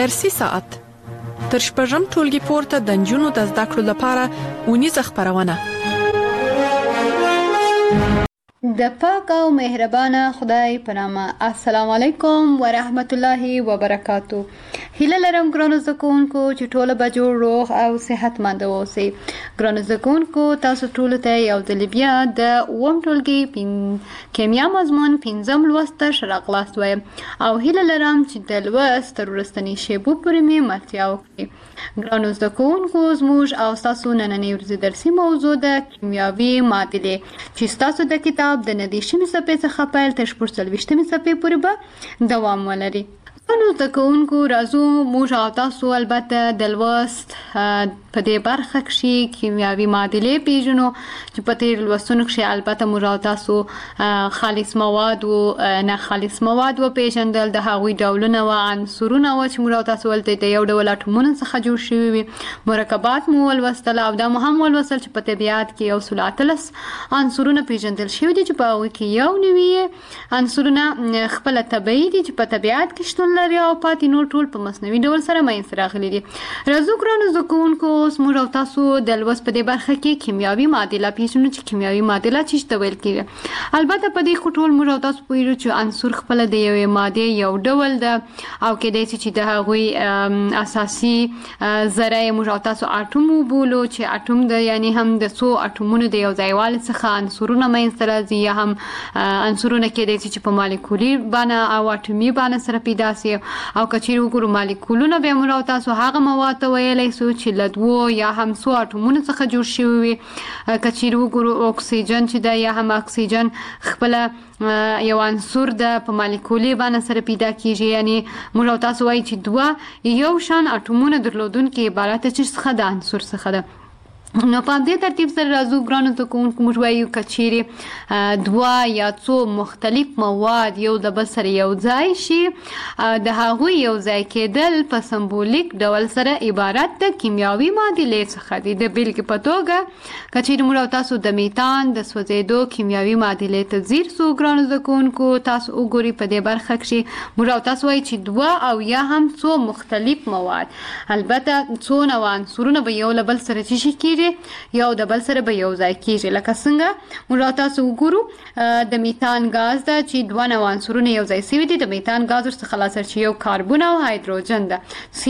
درسي ساعت تر شپږم ټولګي پورته د نجونو د زده کړو لپاره ونیزه خبرونه. د پاک او مهربانه خدای په نامه. السلام علیکم ورحمت الله وبرکاتو. هیله لرم ګرانو زده کوونکو چې ټول به جوړ روغ او صحتمند اوسئ. ګرانو زده کوونکو تاسو ټول ته یو ځل بیا د اووم ټولګي کیمیا مضمون 5م لوست ته ښه راغلاست وایم او هیله لرم چې د لوست تر وروستنۍ شیبو پورې مې ملتیا وکړي. ګرانو زده کوونکو زموږ او ستاسو نننۍ ورځې درسي موضوع د کیمیاوي معادلې چې ستاسو د کتاب د 19 صفحې څخه پیل تر 24 صفحې پورې به دوام ولري. ګرانو زده کوونکو راځو موږ او تاسو البته د لوست په دې برخه کې کیمیاوي معادلې پیژنو چې په تیر لوستونو کې البته موږ او تاسو خالص مواد او نه خالص مواد و پیژندل، د هغوی ډولونه او عنصرونه و چې موږ او تاسو ولته د یو ډول اټومونو څخه جوړ شوي وي، مرکبات مو ولوستل او دا مهم ولوستل چې په طبیعت کې یو سل اتلس عنصرونه پیژندل شوي دي چې په هغوی کې یو نوي عنصرونه خپله طبیعي دي چې په طبیعت کې شتون لري او پاتې نور ټول په مصنوعي ډول سره منځته راغلي دي. راځو ګرانو زده کوونکو اوس موږ او تاسو د لوست په دې برخه کې کیمیاوي معادله پیژنو چې کیمیاوي معادله څه ته ویل کیږي. البته په دې خو ټول موږ او تاسو پوهیږو چې عنصر خپله د یوې مادې یو ډول ده او کیدای شي چې د هغوی اساسي ذره یې موږ او تاسو اټوم وبولو چې اټوم د یعنی هم د څو اټومونو د یو ځایوالي څخه عنصرونه منځته راځي یا هم عنصرونه کیدای شي چې په مالیکولي بڼه او اټومي بڼه سره پیدا سي او که چیرې وګورو مالیکولونه به موږ او تاسو هغه مواد ته ویلی سو چې له دوو یا هم څو اټومونو څخه جوړ شوي وي. که چیرې وګورو اکسیجن چې ده یا هم اکسیجن خپله یو عنصر ده په مالیکولي بڼه سره پیدا کیږي، یعنی موږ او تاسو وایي چې دوه یو شان اټومونه درلودونکي عبارت څه د عنصر څخه ده. نو په دې ترتیب سره راځو ګرانو زده کوونکو موږ وایو که چیرې دوه یا څو مختلف مواد یو د بل سره یو ځای شي د هغوی یو ځای کېدل په سمبولیک ډول سره عبارت د کیمیاوي معادلې څخه دي. د بیلګې په توګه که چیرې موږ او تاسو د میتان د سوځېدو کیمیاوي معادلې ته ځیر سو ګرانو زده کوونکو تاسو وګورئ په دې برخه کې موږ او تاسو وایي چې دوه او یا هم څو مختلف مواد البته څو نوع عنصرونه به یو له بل سره څه شي کېږي یو د بل سره به یو ځای کیږي. لکه څنګه موږ تاسو وګورو د میتان غاز ده چې دوه نوع عنصرونه یو ځای شوي دي. د میتان غاز ورڅخه خلاصه چې یو کاربن او هایدروجن ده.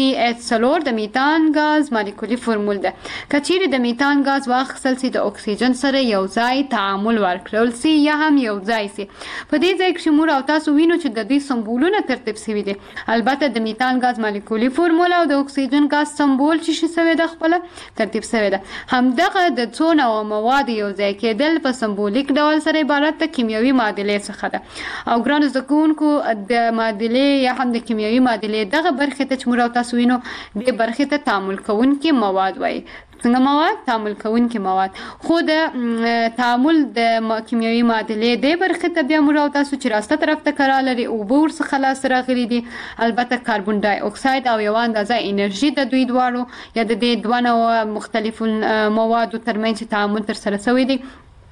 CH4 د میتان غاز مالیکولي فرمول ده. که چیرې د میتان غاز واخیستل سي د اکسیجن سره یو ځای تعامل ورکړل سي یا هم یو ځای سي په دې ځای کې موږ او تاسو وینو چې د دې سمبولونه ترتیب شوي دي. البته د میتان غاز مالیکولي فرمول او د اکسیجن غاز سمبول چې شوی ده خپله ترتیب شوی ده. همدغه د څو نوع مواد یو ځای کېدل په سمبولیک ډول سره عبارت د کیمیاوي معادلې څخه ده. او ګرانو زده کوونکو د معادلې یا هم د کیمیاوي معادلې دغه برخې ته چې موږ او تاسو وینو دې برخې ته تعامل کوونکي مواد وایي. څنګه مواد؟ تعامل کوونکي مواد. خو د تعامل د کیمیاوي معادلې دې برخې ته بیا موږ او تاسو چې راسته طرف ته کار لري اوبه ورڅخه لاسته راغلي دي. البته کاربن ډای اکساید او یوه اندازه انرژي د دوی دواړو یا د دې دوه نوع مختلفو موادو ترمنځ تعامل ترسره شوی دی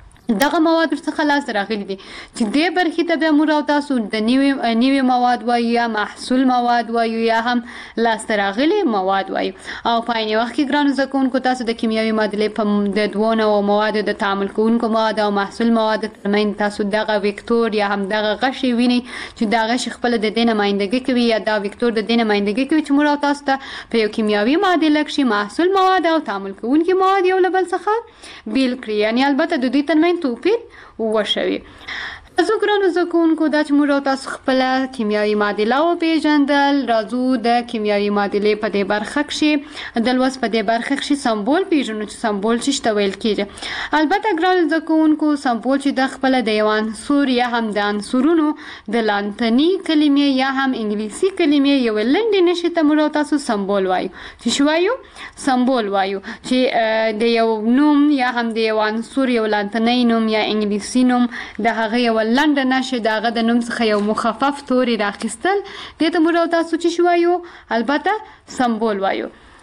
دغه مواد ورڅخه لاسته راغلي دي چې دې برخې ته بیا موږ او تاسو د نوي مواد وایو یا محصول مواد وایو یا هم لاسته راغلي مواد وایو. او په عین وخت کې ګرانو زده کوونکو تاسو د کیمیاوي معادلې په د دوو نوعو موادو د تعامل کوونکو مواد او محصول مواد ترمنځ تاسو دغه وکتور یا هم دغه غشې وینئ چې دا غشې خپله د دې نمایندګي کوي یا دا وکتور د دې نمایندګي کوي چې موږ او تاسو ته په یو کیمیاوي معادله کې محصول مواد او تعامل کوونکي مواد یو له بل څخه بیل کړي، یعنی البته د دوی ترمنځ توپیر وشوي. راځو ګرانو زده کوونکو دا چې موږ او تاسو خپله کیمیاوي معادله وپېژندل. راځو د کیمیاوي معادلې په دې برخه کښې د لوست په دې برخه کښې سمبول پېژنو چې سمبول څه ته ویل کېږي. البته ګرانو زده کوونکو سمبول چې د خپله د یو عنصر یا هم د عنصرونو د لاتیني کلمې یا هم انګلیسي کلمې یوې لنډې نښې ته موږ او تاسو سمبول وایو. چې وایو؟ سمبول وایو چې د یو نوم یا هم د یو عنصر یو لاتیني نوم یا انګلیسي نوم د هغه یوه لنډه نښه د هغه د نوم څخه یو مخفف توري راخیستل دې ته موږ او تاسو چې وایو؟ البته سمبول وایو.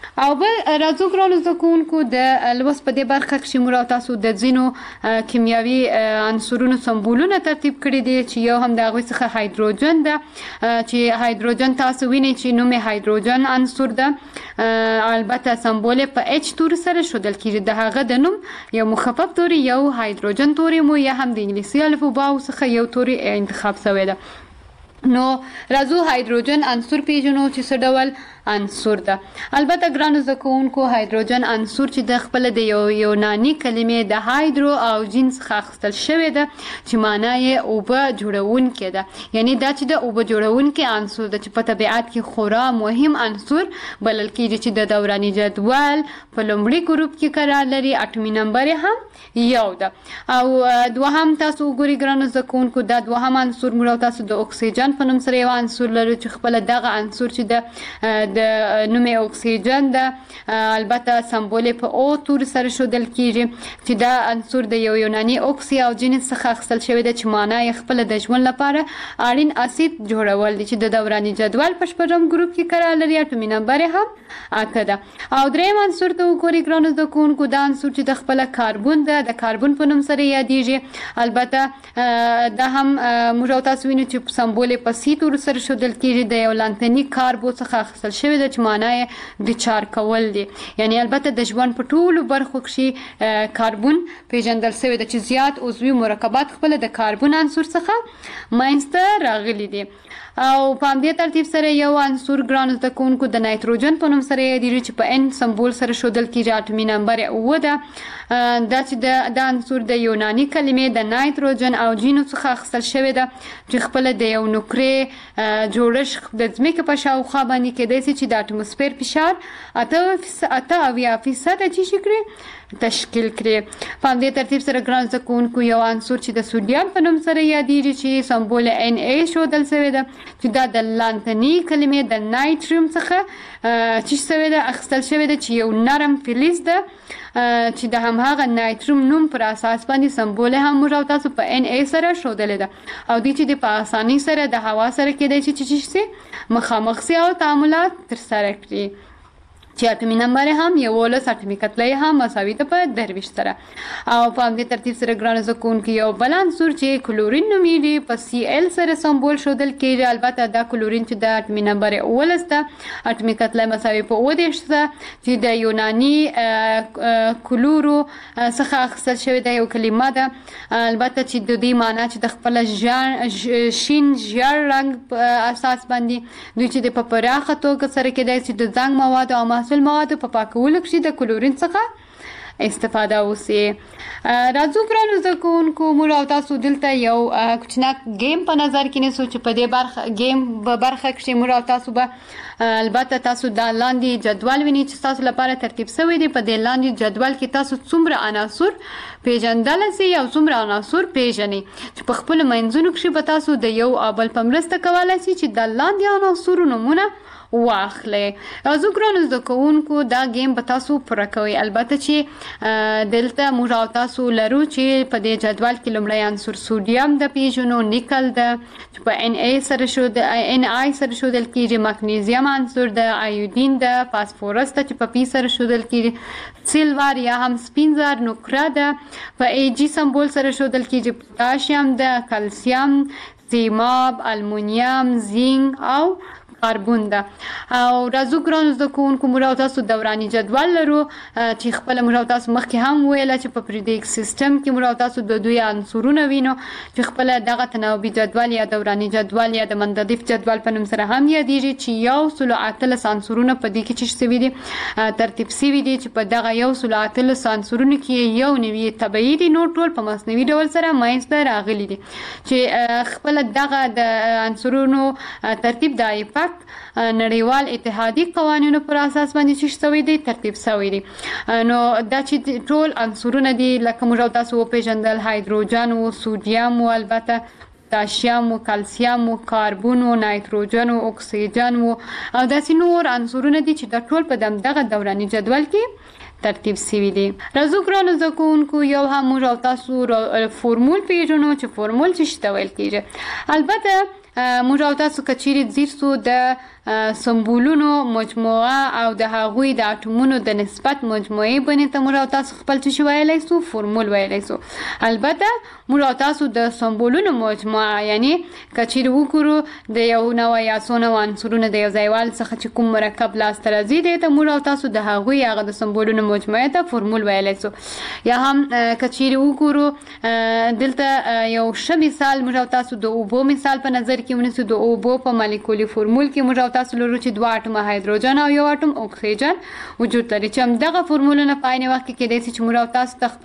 او بل راځو ګرانو زده کوونکو د لوست په دې برخه کې موږ تاسو د ځینو کیمیاوي عنصرونو سمبولونه ترتیب کړي دي چې یو هم د هغوی څخه هایدروجن ده چې هایدروجن تاسو وینئ چې نوم یې هایدروجن عنصر ده البته سمبول په اچ توري سره ښودل کیږي د هغه د نوم یو مخفف توري یو هایدروجن توري مو یا هم د انګلیسي الفباو څخه یو توري انتخاب شوی ده. نو راځو هایدروجن عنصر پیژنو چې څه ډول عنصر ده. البته ګرانو زده کوونکو هایدروجن عنصر چې د خپل د یوناني کلمې د هایدرو او جین څخه اخیستل شوی ده چې معنا یې اوبه جوړونکی ده، یعنی دا چې د اوبه جوړونکی عنصر ده چې په طبیعت کې خورا مهم عنصر بلل کېږي چې د دوراني جدول په لومړي ګروپ کې قرار لري. اټومي نمبر هم یو ده. او دوهم تاسو وګورئ ګرانو زده کوونکو دا دوهم عنصر موږ تاسو د اکسیجن په نوم سره یو عنصر لرو چې خپل دغه عنصر چې د نوم اکسیجن ده البته سمبول په او تور سره ښودل کیږي چې دا عنصر د یوناني اوکسی او جین څخه اخیستل شوی ده چې معنا یې خپل د ژوند لپاره اړین اسید جوړول دي چې د دوراني جدول په شپږم ګروپ کې قرار لري. اټومي نمبر هم 8 ده. او دریم عنصر ته وګورئ ګرانو زده کوونکو دا عنصر چې د خپل کاربن ده د کاربن په نوم سره یادیږي. البته دا هم موږ تاسو وینئ چې سمبول په سی تور سره ښودل کیږي د یو لانتني کاربو څخه اخیستل شوی ده چې معنا یې د چار کول دي، یعنی البته د ژوند په ټولو برخو کې کاربن پیژندل شوی ده چې زیات عضوي مرکبات خپل د کاربن عنصر څخه منځته راغلي دي. او په همدې ترتیب سره یو عنصر ګرانو زده کوونکو د نایتروجن په نوم سره یادیږي چې په ان سمبول سره ښودل کیږي. اټومي نمبر 9 ده. دا چې د عنصر د یوناني کلمې د نایتروجن او جینو څخه اخیستل شوی ده چې خپل د یو نقرې جوړښت د ځمکې په شاوخوا باندې کېدای شي چې د اټموسفیر فشار 8% تشکیل کړي. په همدې ترتیب سره ګران زده کوونکو یو عنصر چې د سوډیم په نوم سره یادیږي چې سمبول Na ښودل شوی ده چې دا د لانتني کلمې د نایتریم څخه چې شوی ده اخیستل شوی ده چې یو نرم فلز ده چې د هماغه نایتریم نوم پر اساس باندې سمبول هم موږ تاسو په Na سره ښودل ده او دې چې د په اسانۍ سره د هوا سره کېدای شي چې مخامخ سي او تعاملات ترسره کړي. چې اټومي نمبر هم 11 اټومي کتله هم مساوي ده په 23 سره. او په همدې ترتیب سره ګرانو زده کوونکو یو بل عنصر چې کلورین نومیږي په Cl سره سمبول ښودل کېږي. البته دا کلورین چې د اټومي نمبر 11 ده اټومي کتله مساوي په 29 ده چې د یوناني کلورو څخه اخیستل شوی ده یو کلمه ده. البته چې د دې معنا چې د خپل شین ژیړ رنګ په اساس باندې دوی چې د پراخه توګه سره کېدای شي د زنګ مواد او محصول مواد په پاکولو کې د کلورین څخه استفاده وسی. راځو ګرانو زده کوونکو موږ تاسو دلته یو کوچناک گیم په نظر کې نیسو چې په دې برخه گیم په برخه کې موږ تاسو به البته تاسو د لاندې جدول وینئ چې تاسو لپاره ترتیب شوی دی. په دې لاندې جدول کې تاسو څومره عناصر پیژندل سي او څومره عناصر پیژنئ چې په خپل منځونو کې به تاسو د یو بل په مرسته کولای شئ چې د لاندې عناصرو نومونه واخلئ. زه ګرانو زده کوونکو دا گیم به تاسو پوره کوئ. البته چې دلته موږ تاسو لرو چې په دې جدول کې لومړی عنصر سوډیم د پیژنو، نیکل ده چې په Na سره Ni سره ښودل کېږي، مګنیزیم عنصر د ایودین ده، فاسفورس ده چې په پی سره ښودل کېږي، سیلور یا هم سپین زر نقره ده په Ag سمبول سره ښودل کېږي، پوتاشیم ده، کلسیم، سیماب، المونیم، زینک او کاربن ده. او راځو ګرانو زده کوونکو موږ تاسو دوراني جدول لرو چې خپل موږ تاسو مخکې هم ویل چې په پریډیک سیستم کې موږ تاسو د دوی عنصرونه وینو چې خپل دغه تناوبي جدول یا دوراني جدول یا د منضبط جدول په نوم سره هم یادیږي چې 108 عنصرونه په دې کې چې شوي دي ترتیب شوي دي چې په دغه 108 عنصرونو کې یو نوي طبيعي دي نور ټول په مصنوعي ډول سره منځته راغلي دي چې خپل دغه د عنصرونو ترتیب د ایپاک نړیوال اتحادیه قوانینو پر اساس باندې چې شوی دی ترتیب شوی دی. نو دا چې ټول عنصرونه دي لکه موږ تاسو وپېژندل هایدروجن او سوډیم او البته پوتاشیم او کلسیم او کاربن او نایتروجن او اکسیجن او داسې نور عنصرونه دي چې د ټول په دغه دوراني جدول کې ترتیب شوی دی. راځو ګرانو زده کوونکو یو هم موږ تاسو فورمول پیژنو چې فورمول څه ته ویل کېږي. البته موږ تاسو کچېرې ځیر سو د سمبولونو مجموعه او د هغوی د اټومونو د نسبت مجموعي بڼې ته موږ او تاسو خپل څه ویلای شو فورمول ویلای شو. البته موږ او تاسو د سمبولونو مجموعه یعنی کچیر وګورو د یو نوع یا څو نوع عنصرونو د یو ځایوال څخه چې کوم مرکب لاس ته راځي دی ته موږ او تاسو د هغوی هغه د سمبولونو مجموعه ته فورمول ویلای شو. یا هم کچیر وګورو دلته یو ښه مثال موږ او تاسو د اوبو مثال په نظر کې ونیسو. د اوبو په مالیکولي فورمول کې موږ او تاسو لرو چې 2 اټومه هایدروجن او 1 اټوم اکسیجن وجود لري چې هم دغه فورمولونه په عین وخت کې کېدای شي چې موږ او تاسو ته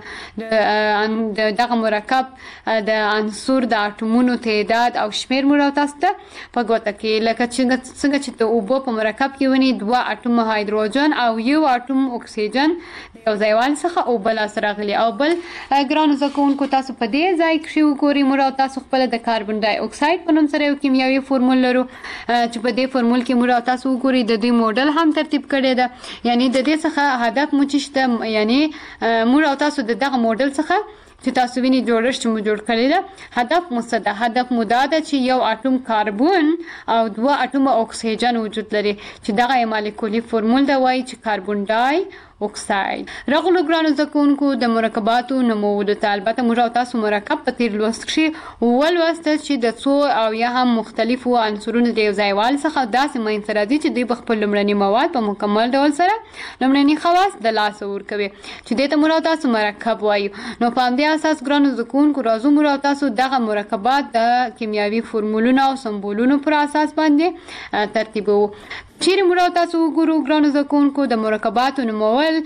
خپل د دغه مرکب د عنصر د اټومونو تعداد او شمیر موږ او تاسو ته په ګوته کې لکه څنګه چې د اوبو په مرکب کې ونی 2 اټومه هایدروجن او 1 اټوم اکسیجن یو ځایوال څخه او بل سره غلي او بل ګرانو زکونکو تاسو په دې ځای کې وګورئ موږ او تاسو خپل د کاربن ډای اکساید په نوم سره یو کیمیاوي فورمول لرو چې په دې فورمول کې موږ تاسو وګورئ د دې موډل هم ترتیب کړی ده. یعنی د دې څخه هدف مو چشته یعنی موږ تاسو د دغه موډل څخه چې تاسو ویني جوړښت مو جوړ کړی ده هدف مو څه ده؟ هدف مو دا ده چې یو اټوم کاربن او 2 اټوم اکسیجن وجود لري چې دغه مالیکولي فورمول ده وایي چې کاربن ډای اکساید. رغلو ګرانو زکونکو د مرکباتو نومولو ته البته موږ تاسو مرکب په تیر لوست کې ولوست چې د څو او یا هم مختلفو عنصرونو د یو ځایوال څخه داسې منځته راځي چې دوی په خپل لومړني مواد په مکمل ډول سره لومړني خواص د لاسه ورکوي چې دې ته موږ تاسو مرکب وایو. نو په همدې اساس ګرانو زکونکو راځو موږ تاسو دغه مرکبات د کیمیاوي فورمولونو او سمبولونو پر اساس باندې ترتیبو. چیرې موږ تاسو وګورو ګرانو زکونکو د مرکباتو نومول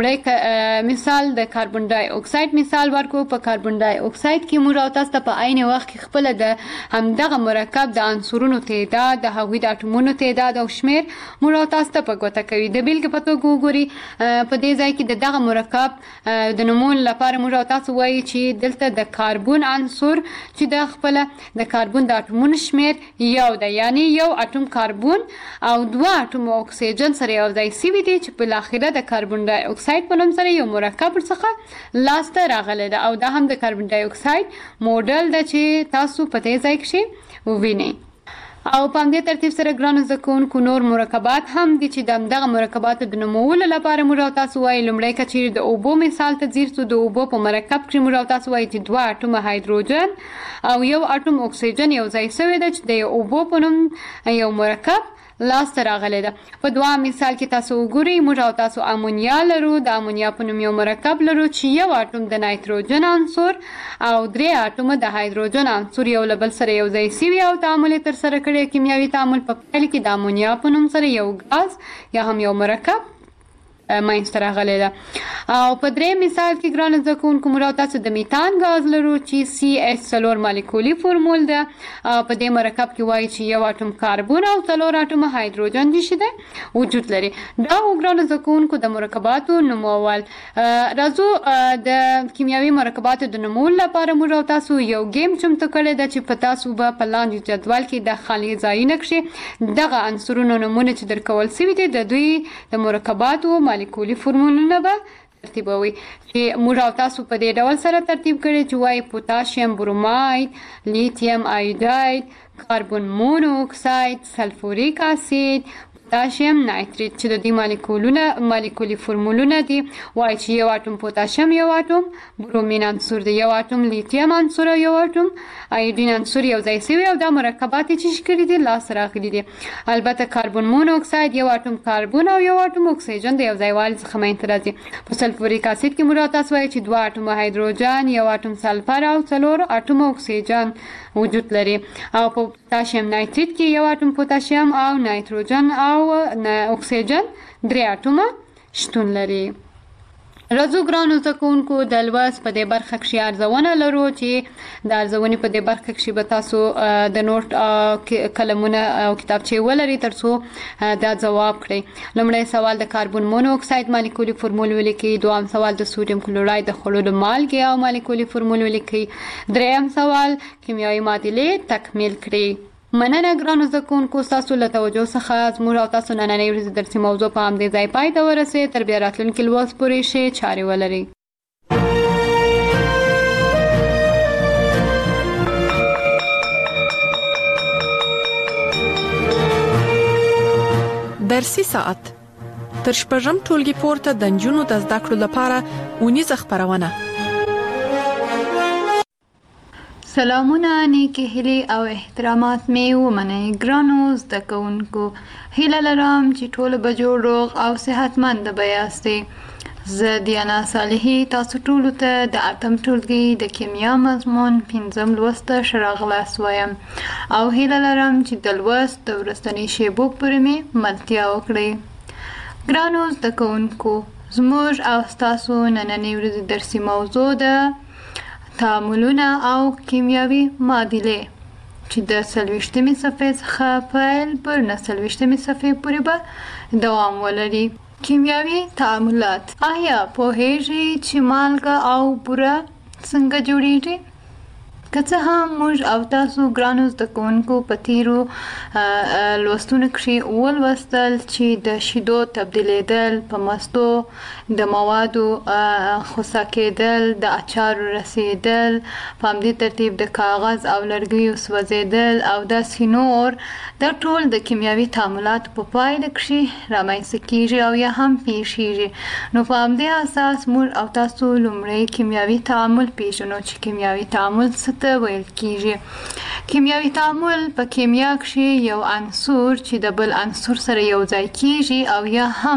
لومړی مثال د کاربن ډای اکساید مثال ورکو. په کاربن ډای اکساید کې موږ تاسو ته په عین وخت کې خپل د همدغه مرکب د عنصرونو تعداد د هغوی د اټومونو تعداد او شمیر موږ تاسو ته په ګوته کوي. د بیلګې په توګه وګورئ په دې ځای کې دغه مرکب د نومول لپاره موږ تاسو وایي چې دلته د کاربن عنصر چې د خپل د کاربن د اټومونو شمیر یو ده یعنی یو اټوم کاربن او 2 اټوم اکسیجن سره یو ځای شوي دي چې په اخره د کاربن ډای اکساید په نوم سره یو مرکب څخه لاسته راغلی ده او دا هم د کاربن ډای اکساید موډل ده چې تاسو په دې ځای کې ووینئ. او په همدې ترتیب سره ګرانو زکونکو نور مرکبات هم دي چې دغه مرکباتو د نومولو لپاره موږ تاسو وایي لومړی که چیرې د اوبو مثال ته ځیر سو د اوبو په مرکب کې موږ تاسو وایي چې 2 اټومه هایدروجن او 1 اټوم اکسیجن یو ځای شوی ده چې د اوبو په نوم یو مرکب لاسته راغلی ده. په دوام مثال کې تاسو وګورئ موږ تاسو امونیا لرو. د امونیا په نوم یو مرکب لرو چې یو اټوم د نایتروجن عنصر او 3 اټومه د هایدروجن عنصر یو له بل سره یو ځای شوي او تعامل یې ترسره کړی. کیمیاوي تعامل په پیل کې د امونیا په نوم سره یو ګاز یا هم یو مرکب منځته راغلی ده. او په درې مثال کې ګرانو زکونکو موږ تاسو د میتان غاز لرو چې CH4 مالیکولي فورمول ده. په دې مرکب کې وایي چې یو اټوم کاربن او 4 اټومه هایدروجن چې ده وجود لري. دا ګرانو زکونکو د مرکباتو نومول. راځو د کیمیاوي مرکباتو د نومول لپاره موږ تاسو یو گیم چمتو کړی ده چې په تاسو به په لاندې جدول کې د خالي ځایونه کې دغه عنصرونو نومونه چې درکول شوي دي د دوی د مرکباتو مالیکولي فورمولونه به ترتیبوي چې موږ تاسو په دې ډول سره ترتیب کړی چې وایي پوتاشیم بروماید، لیتیم آیوداید، کاربن مونو اکساید، سلفوریک اسید، پوتاشیم نایتریت چې د دې مالیکولي فورمولونه دي. وایي چې یو اټوم پوتاشیم یو اټوم برومین عنصر دی یو اټوم لیتیم عنصر یو اټوم آیودین عنصر یو ځای شوي او دا مرکبات چې شکري دي لاس راغلي دي. البته کاربن مونو اکساید یو اټوم کاربن او یو اټوم اکسیجن د یو ځایوالي څخه منځته راځي. په سلفوریک اسید کې موږ تاسو وایي چې 2 اټوم هایدروجن یو اټوم سلفر او 4 اټوم اکسیجن وجود لري. او په پوتاشیم نایتریت کې یو اټوم پوتاشیم او نایتروجن او اکسیجن 3 اټومه شتون لري. راځو ګرانو زکونکو د لوست په دې برخه کې ارزونه لرو چې د ارزونې په دې برخه کې به تاسو د نوٹ قلمونه او کتابچې ولري ترڅو دا ځواب کړئ. لومړی سوال د کاربن مونو اکساید مالیکولي فورمول ولیکئ. دویم سوال د سودیم کلوراید د خوړلو مالګې او مالیکولي فورمول ولیکئ. دریم سوال کیمیاوي معادلې تکمیل کړئ. مننه ګرانو زکونکو ستاسو له توجه څخه زموږ او تاسو نننۍ ورځې درسي موضوع په همدې ځای پای ته ورسېد. تر بیا راتلونکي لوست پورې ښې چارې ولرئ. درسي ساعت تر شپږم ټولګي پورته د نجونو د زده کړو لپاره ونیزه خبرونه. سلامونه، نیکی هیلې او احترامات مې ومنئ. ګرانو زده کوونکو، هیله لرم چې ټول به جوړ روغ او صحتمند به یاستئ. زه دیانا صالحي تاسو ټولو ته د 8م ټولګي د کیمیا مضمون 5م لوست ته ښه راغلاست وایم او هیله لرم چې د لوست د وروستنۍ شیبو پورې مې ملتیا وکړئ. ګرانو زده کوونکو، زموږ او ستاسو نننۍ ورځې درسي موضوع ده تعاملونه او کیمیاوي معادلې چې د 40مې صفحې څخه پیل پر 49مې صفحې پورې به دوام ولري. کیمیاوي تعاملات. آیا پوهیږئ چې مالګه او بوره څنګه جوړیږي؟ که څه هم موږ او تاسو ګرانو زده کوونکو په تیرو لوستونو کښې ولوستل چې د شیدو تبدیلېدل په مستو، د موادو خوسا کېدل، د اچارو رسېدل، په همدې ترتیب د کاغذ او لرګیو سوځېدل او داسې نور، دا ټول د کیمیاوي تعاملاتو په پایله کښې رامنځته کېږي او یا هم پیښیږي. نو په همدې اساس موږ او تاسو لومړی کیمیاوي تعامل پیژنو چې کیمیاوي تعامل څه ته ویل کېږي. کیمیاوي تعامل په کیمیا کښې یو عنصر چې د بل عنصر سره یو ځای کېږي او یا هم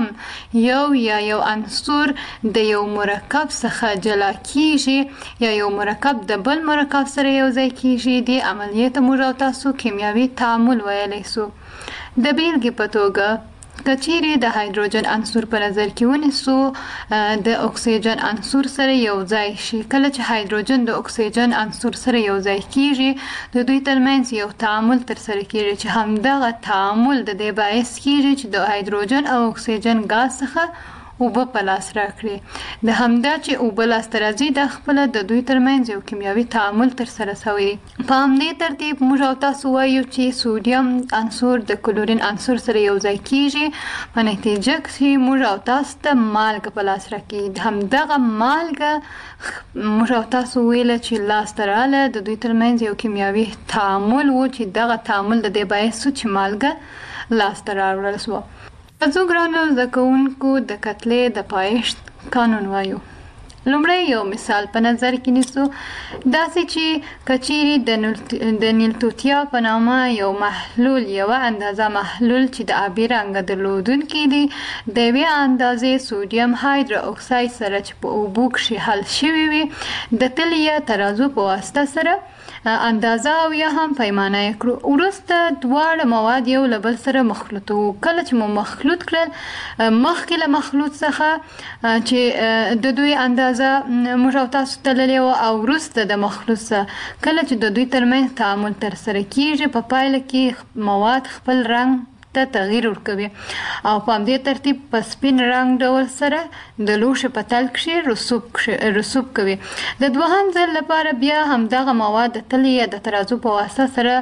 یو عنصر د یو مرکب څخه جلا کېږي یا یو مرکب د بل مرکب سره یو ځای کېږي، دې عملیې ته موږ او تاسو کیمیاوي تعامل ویلی سو. د بیلګې په توګه که چیرې د هایدروجن عنصر په نظر کې ونیسو د اکسیجن عنصر سره یو ځای شي، کله چې هایدروجن د اکسیجن عنصر سره یو ځای کېږي د دوی ترمنځ یو تعامل ترسره کېږي چې همدغه تعامل د دې باعث کېږي چې د هایدروجن او اکسیجن ګاز څخه اوبه په لاس راکړي. د همدا چې اوبه لاسته راځي دا خپله د دوی ترمنځ یو کیمیاوي تعامل ترسره شوی. په همدې ترتیب موږ او تاسو وایو چې سودیم عنصر د کلورین عنصر سره یو ځای کېږي، په نتیجه کې موږ او تاسو ته مالګه په لاس راکړي. همدغه مالګه موږ او تاسو ویله چې لاسته راغله د دوی ترمنځ یو کیمیاوي تعامل و چې دغه تعامل د دې باعث شو چې مالګه لاسته راوړل شوه. تاسو ګرانو زده کوونکو د کتلې د پایښت قانون وایو. لومړی یو مثال په نظر کې نیسو، داسې چې که چیرې د نیلتوتیا په نامه یو محلول یوه اندازه محلول چې د آبي رنګه درلودونکی دی د یوې اندازې سودیم هایدرو اکساید سره چې په اوبو کښې حل شوي وي د تلې یا ترازو په واسطه سره اندازه او یا هم پیمانه یې کړو. وروسته دواړه مواد یو له بل سره مخلوطو. کله چې مو مخلوط کړل، مخکې له مخلوط څخه چې د دوی اندازه موږ او تاسو تللې وه او وروسته د مخلوط څخه کله چې د دوی ترمنځ تعامل ترسره کېږي په پایله کې مواد خپل رنګ ته تغییر ورکوي او په همدې ترتیب په سپین رنګ ډول سره د لوښي په تل کښې رسوب کوي. د دوهم ځل لپاره بیا همدغه مواد د تلې یا د ترازو په واسطه سره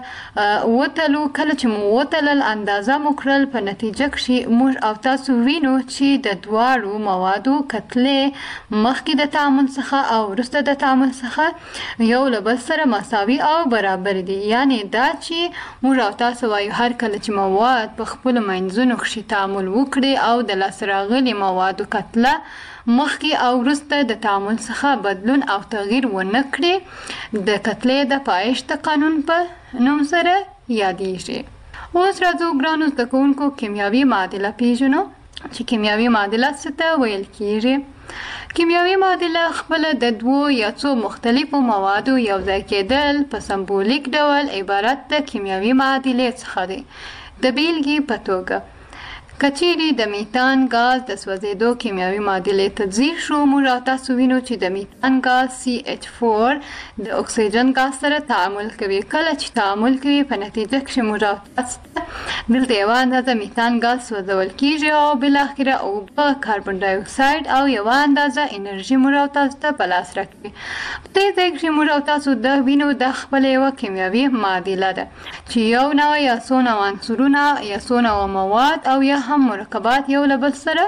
وتلو. کله چې مو وتلل، اندازه مو کړل، په نتیجه کښې موږ او تاسو وینو چې د دواړو موادو کتلې مخکې د تعامل څخه او وروسته د تعامل څخه یو له بل سره مساوي او برابر دي. یعنې دا چې موږ او تاسو وایو هر کله چې مواد په خپلو منځونو کښې تعامل وکړي او د لاسته راغلي موادو کتله مخکې او وروسته د تعامل څخه بدلون او تغییر ونه کړي، د کتلې د پایښت قانون په نوم سره یادیږي. اوس راځو ګرانو زده کوونکو کیمیاوي معادله پیژنو چې کیمیاوي معادله څه ته ویل کېږي. کیمیاوي معادله خپله د دوو یا څو مختلفو موادو یو ځای کېدل په سمبولیک ډول عبارت د کیمیاوي معادلې څخه دی. د بیلګې په توګه که چیرې د میتان ګاز د سوځېدو کیمیاوي معادلې تجزیه شو، موږ او تاسو وینو چې د میتان ګاز CH4 د اکسیجن ګاز سره تعامل کوي. کله چې تعامل کوي په نتیجه کښې موږ او تاسو دلته یوه اندازه میتان ګاز سوځول کېږي او بالاخره اوبه، کاربن ډای اکساید او یوه اندازه انرژي موږ او تاسو ته په لاس راکوي. په دې ځای کښې موږ او تاسو دا وینو دا خپله یوه کیمیاوي معادله ده چې یو نوع یا څو نوع عنصرونه یا څو نوع مواد او یا هم مرکبات یو له بل سره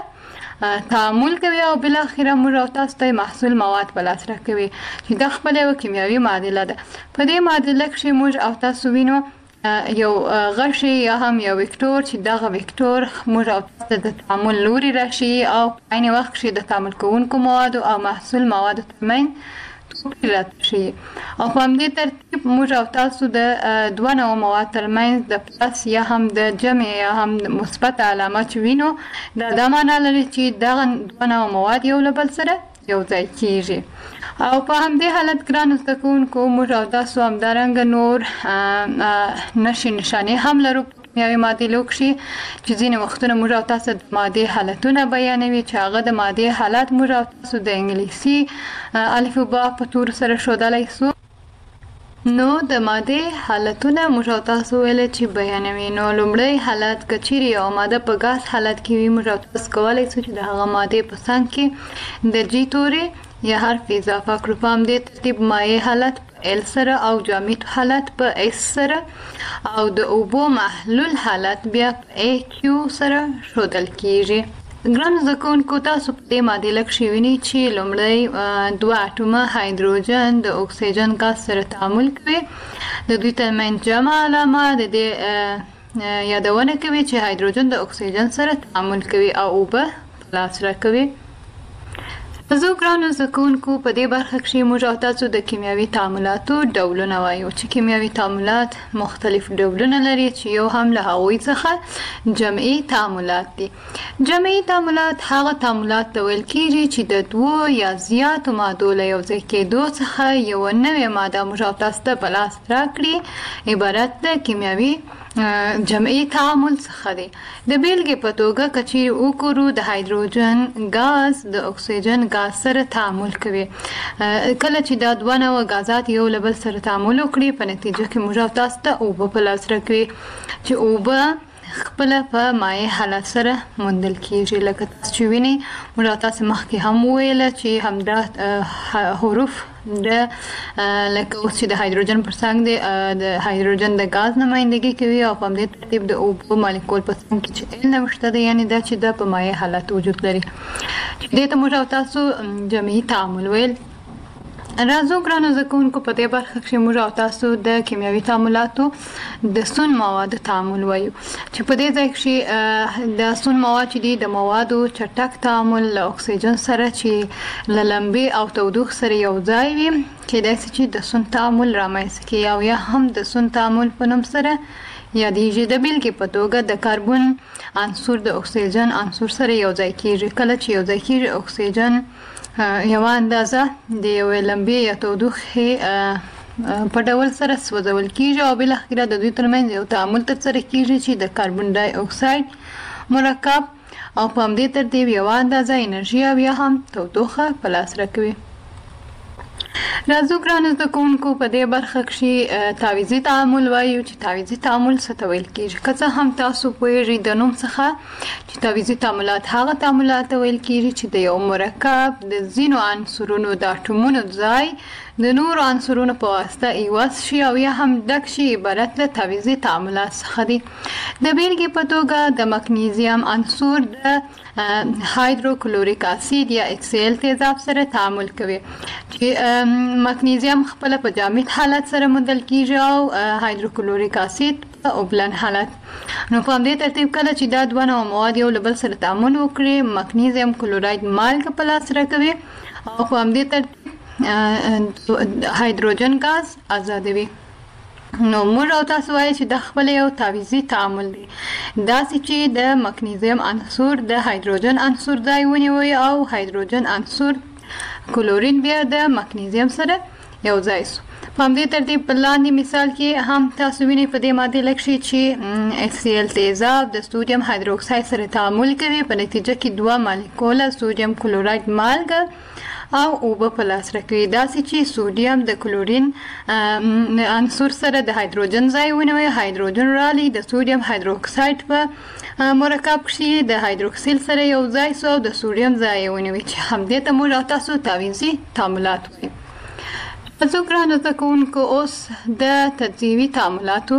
تعامل کوي او بالاخره موږ او تاسو ته محصول مواد په لاس راکوي چې دا خپله یوه کیمیاوي معادله ده. په دې معادله کښې موږ او تاسو وینو یو غشي یا هم یو وکتور چې دغه وکتور موږ او تاسو د تعامل لوري راشي او په عین وخت کې د تعامل کوونکو مواد او محصول مواد ترمنځ توپیر شي او په همدې ترتیب موږ او تاسو د دوه نوع مواد ترمنځ د پلس یا هم د جمع یا هم مثبت علامه چې وینو دا معنی لري چې دغه دوه نوع مواد یو له بل سره یو ځای کیږي او په همدې حالت ګرانو زده کوونکو موږ او تاسو همدارنګه نور نښې نښانې هم لرو کیمیاوي معادلو کښې چې ځینې وختونه موږ او تاسو د مادې حالتونه بیانوي چې هغه د مادې حالت موږ او تاسو د انګلیسي الف و با په تور سره ښودلی سو نو د مادې حالتونه موږ او تاسو ویل چې بیانوي نو لومړی حالت که چیرې یوه ماده په ګاز حالت کې وي موږ او تاسو کولی سو چې د هغه مادې په څنګ کې د جی تورې یا حرف اضافه کړو په همدې ترتیب مایع حالت په ال سره او جامد حالت په اس سره او د اوبو محلول حالت بیا په ای کیو سره ښودل کیږي ګرانو زده کوونکو تاسو په دې معادله کښې وینئ چې لومړی دوه اټومه هایدروجن د اکسیجن ګاز سره تعامل کوي د دوی ترمنځ جمع علامه د دې یادونه کوي چې هایدروجن د اکسیجن سره تعامل کوي او اوبه په لاس راکوي زه ګرانو زده کوونکو په دې برخه کښې موږ او تاسو د کیمیاوي تعاملاتو ډولونه وایو چې کیمیاوي تعاملات مختلف ډولونه لري چې یو هم له هغوی څخه جمعي تعاملات دي جمعي تعاملات هغه تعاملات ته ویل کېږي چې د دوو یا زیاتو مادو له یو ځای کېدو څخه یوه نوې ماده موږ او تاسو ته په لاس راکړي عبارت د کیمیاوي جمعي تعامل څخه دی د بیلګې په توګه که چیرې وګورو د هایدروجن ګاز د اکسیجن ګاز سره تعامل کوي کله چې دا دوه نوع ګازات یو له بل سره تعامل وکړي په نتیجه کې موږ او تاسو ته اوبه په لاس راکوي چې اوبه خپله په مایع حالت سره موندل کیږي لکه تاسو چې وینئ موږ او تاسو مخکې هم وویله چې همدا حروف د لکه اوس چې د هایدروجن پر څنګ دی د هایدروجن د ګاز نمایندګي کوي او په همدې ترتیب د اوبو مالیکول په څنګ کې چې ال نوشته دی یعنې دا چې د په مایع حالت وجود لري دې ته موږ او تاسو جمعي تعامل ویل راځو ګرانو زده کوونکو په دې برخه کښې موږ او تاسو د کیمیاوي تعاملاتو د سون موادو تعامل وایو چې په دې ځای کښې د سون مواد چې دي د موادو چټک تعامل له اکسیجن سره چې له لمبې او تودوخې سره یو ځای وي کېدای شي چې د سون تعامل رامنځته کړي او یا هم د سون تعامل په نوم سره یادېږي د بیلګې په توګه د کاربن عنصر د اکسیجن عنصر سره یو ځای کېږي کله چې یو ځای کېږي اکسیجن یوه اندازه د یوې لمبې یا تودوخې په ډول سره سوځول کیږي او بالاخره د دوی ترمنځ یو تعامل ترسره کیږي چې د کاربن ډای اکساید مرکب او په همدې ترتیب یوه اندازه انرژي او یا هم تودوخه په لاس راکوي راځو ګرانو زده کوونکو په دې برخه کښې تعویضي تعامل وایو چې تعویضي تعامل څه ته ویل کېږي که څه هم تاسو پوهېږئ د نوم څخه چې تعویضي تعاملات هغه تعاملات ته ویل کېږي چې د یو مرکب د ځینو عنصرونو د اټومونو ځای د نورو عنصرونو په واسطه ایواز شي او یا هم ډک شي عبارت له تعویضي تعاملات څخه دي د بیلګې په توګه د مګنیزیم عنصر د هایدروکلوریک اسید یا HCl تیزاب سره تعامل کوي چې مګنیزیم خپله په جامد حالت سره موندل کیږي او هایدروکلوریک اسید په اوبلن حالت نو په همدې ترتیب کله چې دا دوه نوع مواد یو له بل سره تعامل وکړي مګنیزیم کلوراید مالګه په لاس راکوي او په همدې ترتیب هایدروجن ګاز آزادوي نو موږ او تاسو وایو چې دا خپل یو تعویضي تعامل دی داسې چې د مګنیزیم عنصر د هایدروجن عنصر ځای ونیوي او هایدروجن عنصر کلورین بیا د مګنیزیم سره یو ځای سو په همدې ترتیب په لاندې مثال کې هم تاسو وینئ په دې معادله کښې چې HCl تیزاب د سودیم هایدروکساید سره تعامل کوي په نتیجه کې دوه مالیکوله سودیم کلوراید مالګه او اوبه په لاس راکوي داسې چې سودیم د کلورین عنصر سره د هایدروجن ځای ونیوي هایدروجن رالی د سودیم هایدروکساید په مرکب کښې د هایدروکسیل سره یو ځای سو او د سودیم ځای ونیوي چې همدې ته موږ او تاسو تعویضي تعاملات وایو زه ګرانو زده کوونکو اوس د تجزیوي تعاملاتو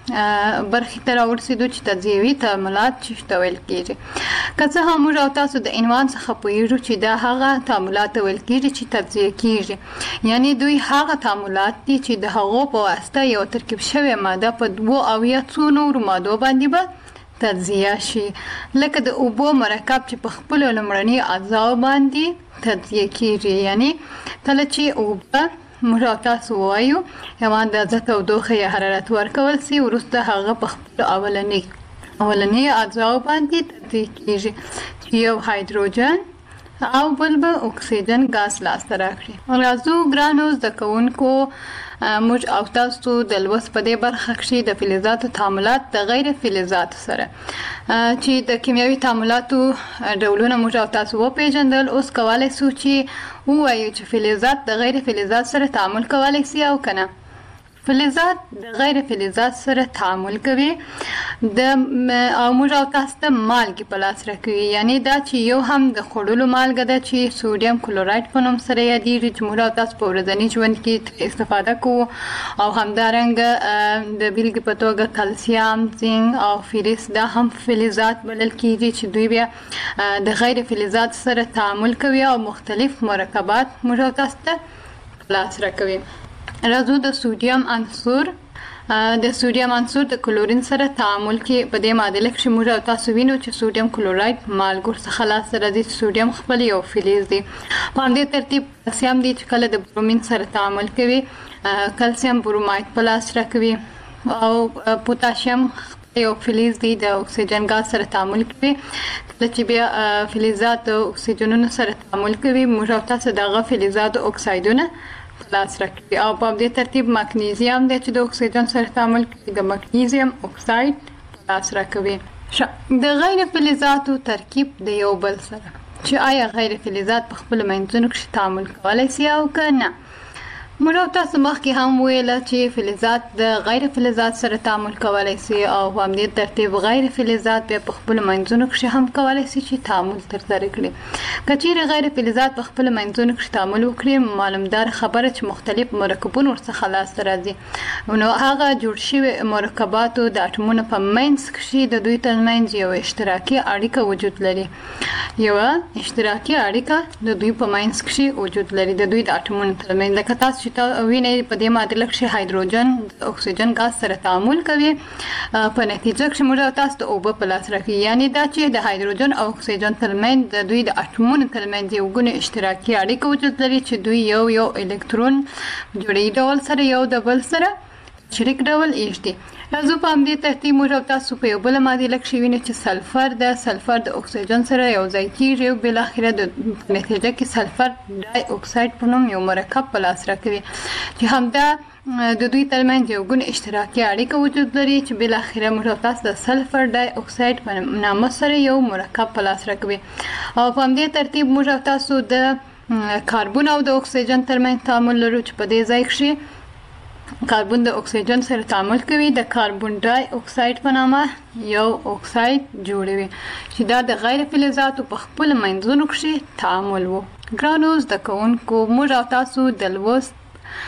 برخې ته راورسېدو چې تجزیوي تعاملات چې ته ویل کېږي. که څه هم موږ او تاسو د عنوان څخه پوهېږو چې دا هغه تعاملات ویل کېږي چې تجزیه کېږي، یعنی دوی هغه تعاملات دي چې د هغو په واسطه یو ترکیب شوې ماده په 2 او یا څو نورو مادو باندې به تجزیه شي، لکه د اوبو مرکب چې په خپلو لومړني اجزاو باندې تجزیه کېږي. یعنی کله چې اوبه موږ او تاسو وایو یو اندازه تودوخه یا حرارت ورکول سي، وروسته هغه په خپل اولنی اجزاو باندې تجزیه کېږي چې یو هایدروجن او بل به اکسیجن ګاز لاسته راکړي. راځو ګرانو زده کوونکو موږ او تاسو د لوست په دې برخه کې د فلزاتو تعاملات د غیر فلزاتو سره چې د کیمیاوي تعاملاتو ډولونه موږ او تاسو وپېژندل. اوس کولای شو چې ووایو چې فلزات د غیر فلزات سره تعامل کولای شي او کنه. فلزات د غیر فلزات سره تعامل کوي او موږ او تاسو ته مالګې په لاس راکوي. یعنی دا چې یو هم د خوړلو مالګه ده چې سوډیم کلورایډ په نوم سره یادېږي چې موږ او تاسو په ورځني ژوند کې استفاده کوو، او همدارنګه د بیلګې په توګه کلسیم، زنک او فلز دا هم فلزات بلل کېږي چې دوی بیا د غیر فلزات سره تعامل کوي او مختلف مرکبات موږ او تاسو ته په لاس راکوي. راځو د سوډیم عنصر د کلورین سره تعامل کې په دې معادله کې موږ او تاسو وینو چې سوډیم کلورایډ مالګو څخه لاسته راځي چې سوډیم خپل یو فلز دی. په همدې ترتیب کلسیم دی چې کله د برومین سره تعامل کوي کلسیم برومایډ په لاس راکوي، او پوتاشیم یو فلز دی د اکسیجن ګاز سره تعامل کوي. کله چې بیا فلزات د اکسیجنونو سره تعامل کوي موږ او تاسو دغه فلزات اکسایدونه لاس راکوي. او په دې ترتیب مګنیزیم دی چې د اکسیجن سره تعامل کوي د مګنیزیم اکساید لاس راکوي. د غیر فلزاتو ترکیب د یو بل سره چې آیا غیر فلزات په خپل منځونو کې تعامل کولای شي او که نه. موږ او تاسو مخکې هم ویل چې فلزات د غیر فلزات سره تعامل کولای شي، او په همدې ترتیب غیر فلزات بیا په خپل منځونو کې هم کولای شي چې تعامل ترسره کړي. که چیرې غیر فلزات په خپل منځونو کې تعامل وکړي معلومدار خبره چې مختلف مرکبونه ورڅخه لاسته راځي، نو هغه جوړ شوي مرکباتو د اټومونو په منځ کې د دوی ترمنځ یو اشتراکي اړیکه وجود لري. یوه اشتراکي اړیکه د دوی په منځ کې وجود لري د دوی د اټومونو ترمنځ. لکه تاسو چې وینئ په دې معادله کې هایدروجن د اکسیجن ګاز سره تعامل کوي، په نتیجه کې موږ تاسو د اوبه په لاس راکوي. یعنی دا چې د هایدروجن او اکسیجن ترمنځ د دوی د اټومونو ترمنځ یو ګونه اشتراکي اړیکه وجود لري چې دوی یو الکترون جوړي ډول سره یو د بل سره شریک ډول ایږدي. راځو په همدې ترتیب موږ تاسو په یو بل معادله کې وینئ چې سلفر د اکسیجن سره یو ځای کېږي او بالاخره د نتیجه کې سلفر ډای اکساید په نوم یو مرکب په لاس راکوي چې همدا د دوی ترمنځ یو ګونه اشتراکي اړیکه وجود لري چې بالاخره موږ تاسو د سلفر ډای اکساید په نامه سره یو مرکب په لاس راکوي. او په همدې ترتیب موږ تاسو د کاربن او د اکسیجن ترمنځ تعامل لرو چې په دې ځای کې کاربن د اکسیجن سره تعامل کوي د کاربن ډای اکساید په نامه یو اکساید جوړوي چې دا د غیر فلزاتو په خپل منځونو کې تعامل وو. ګرانو زده کوونکو موږ او تاسو د لوست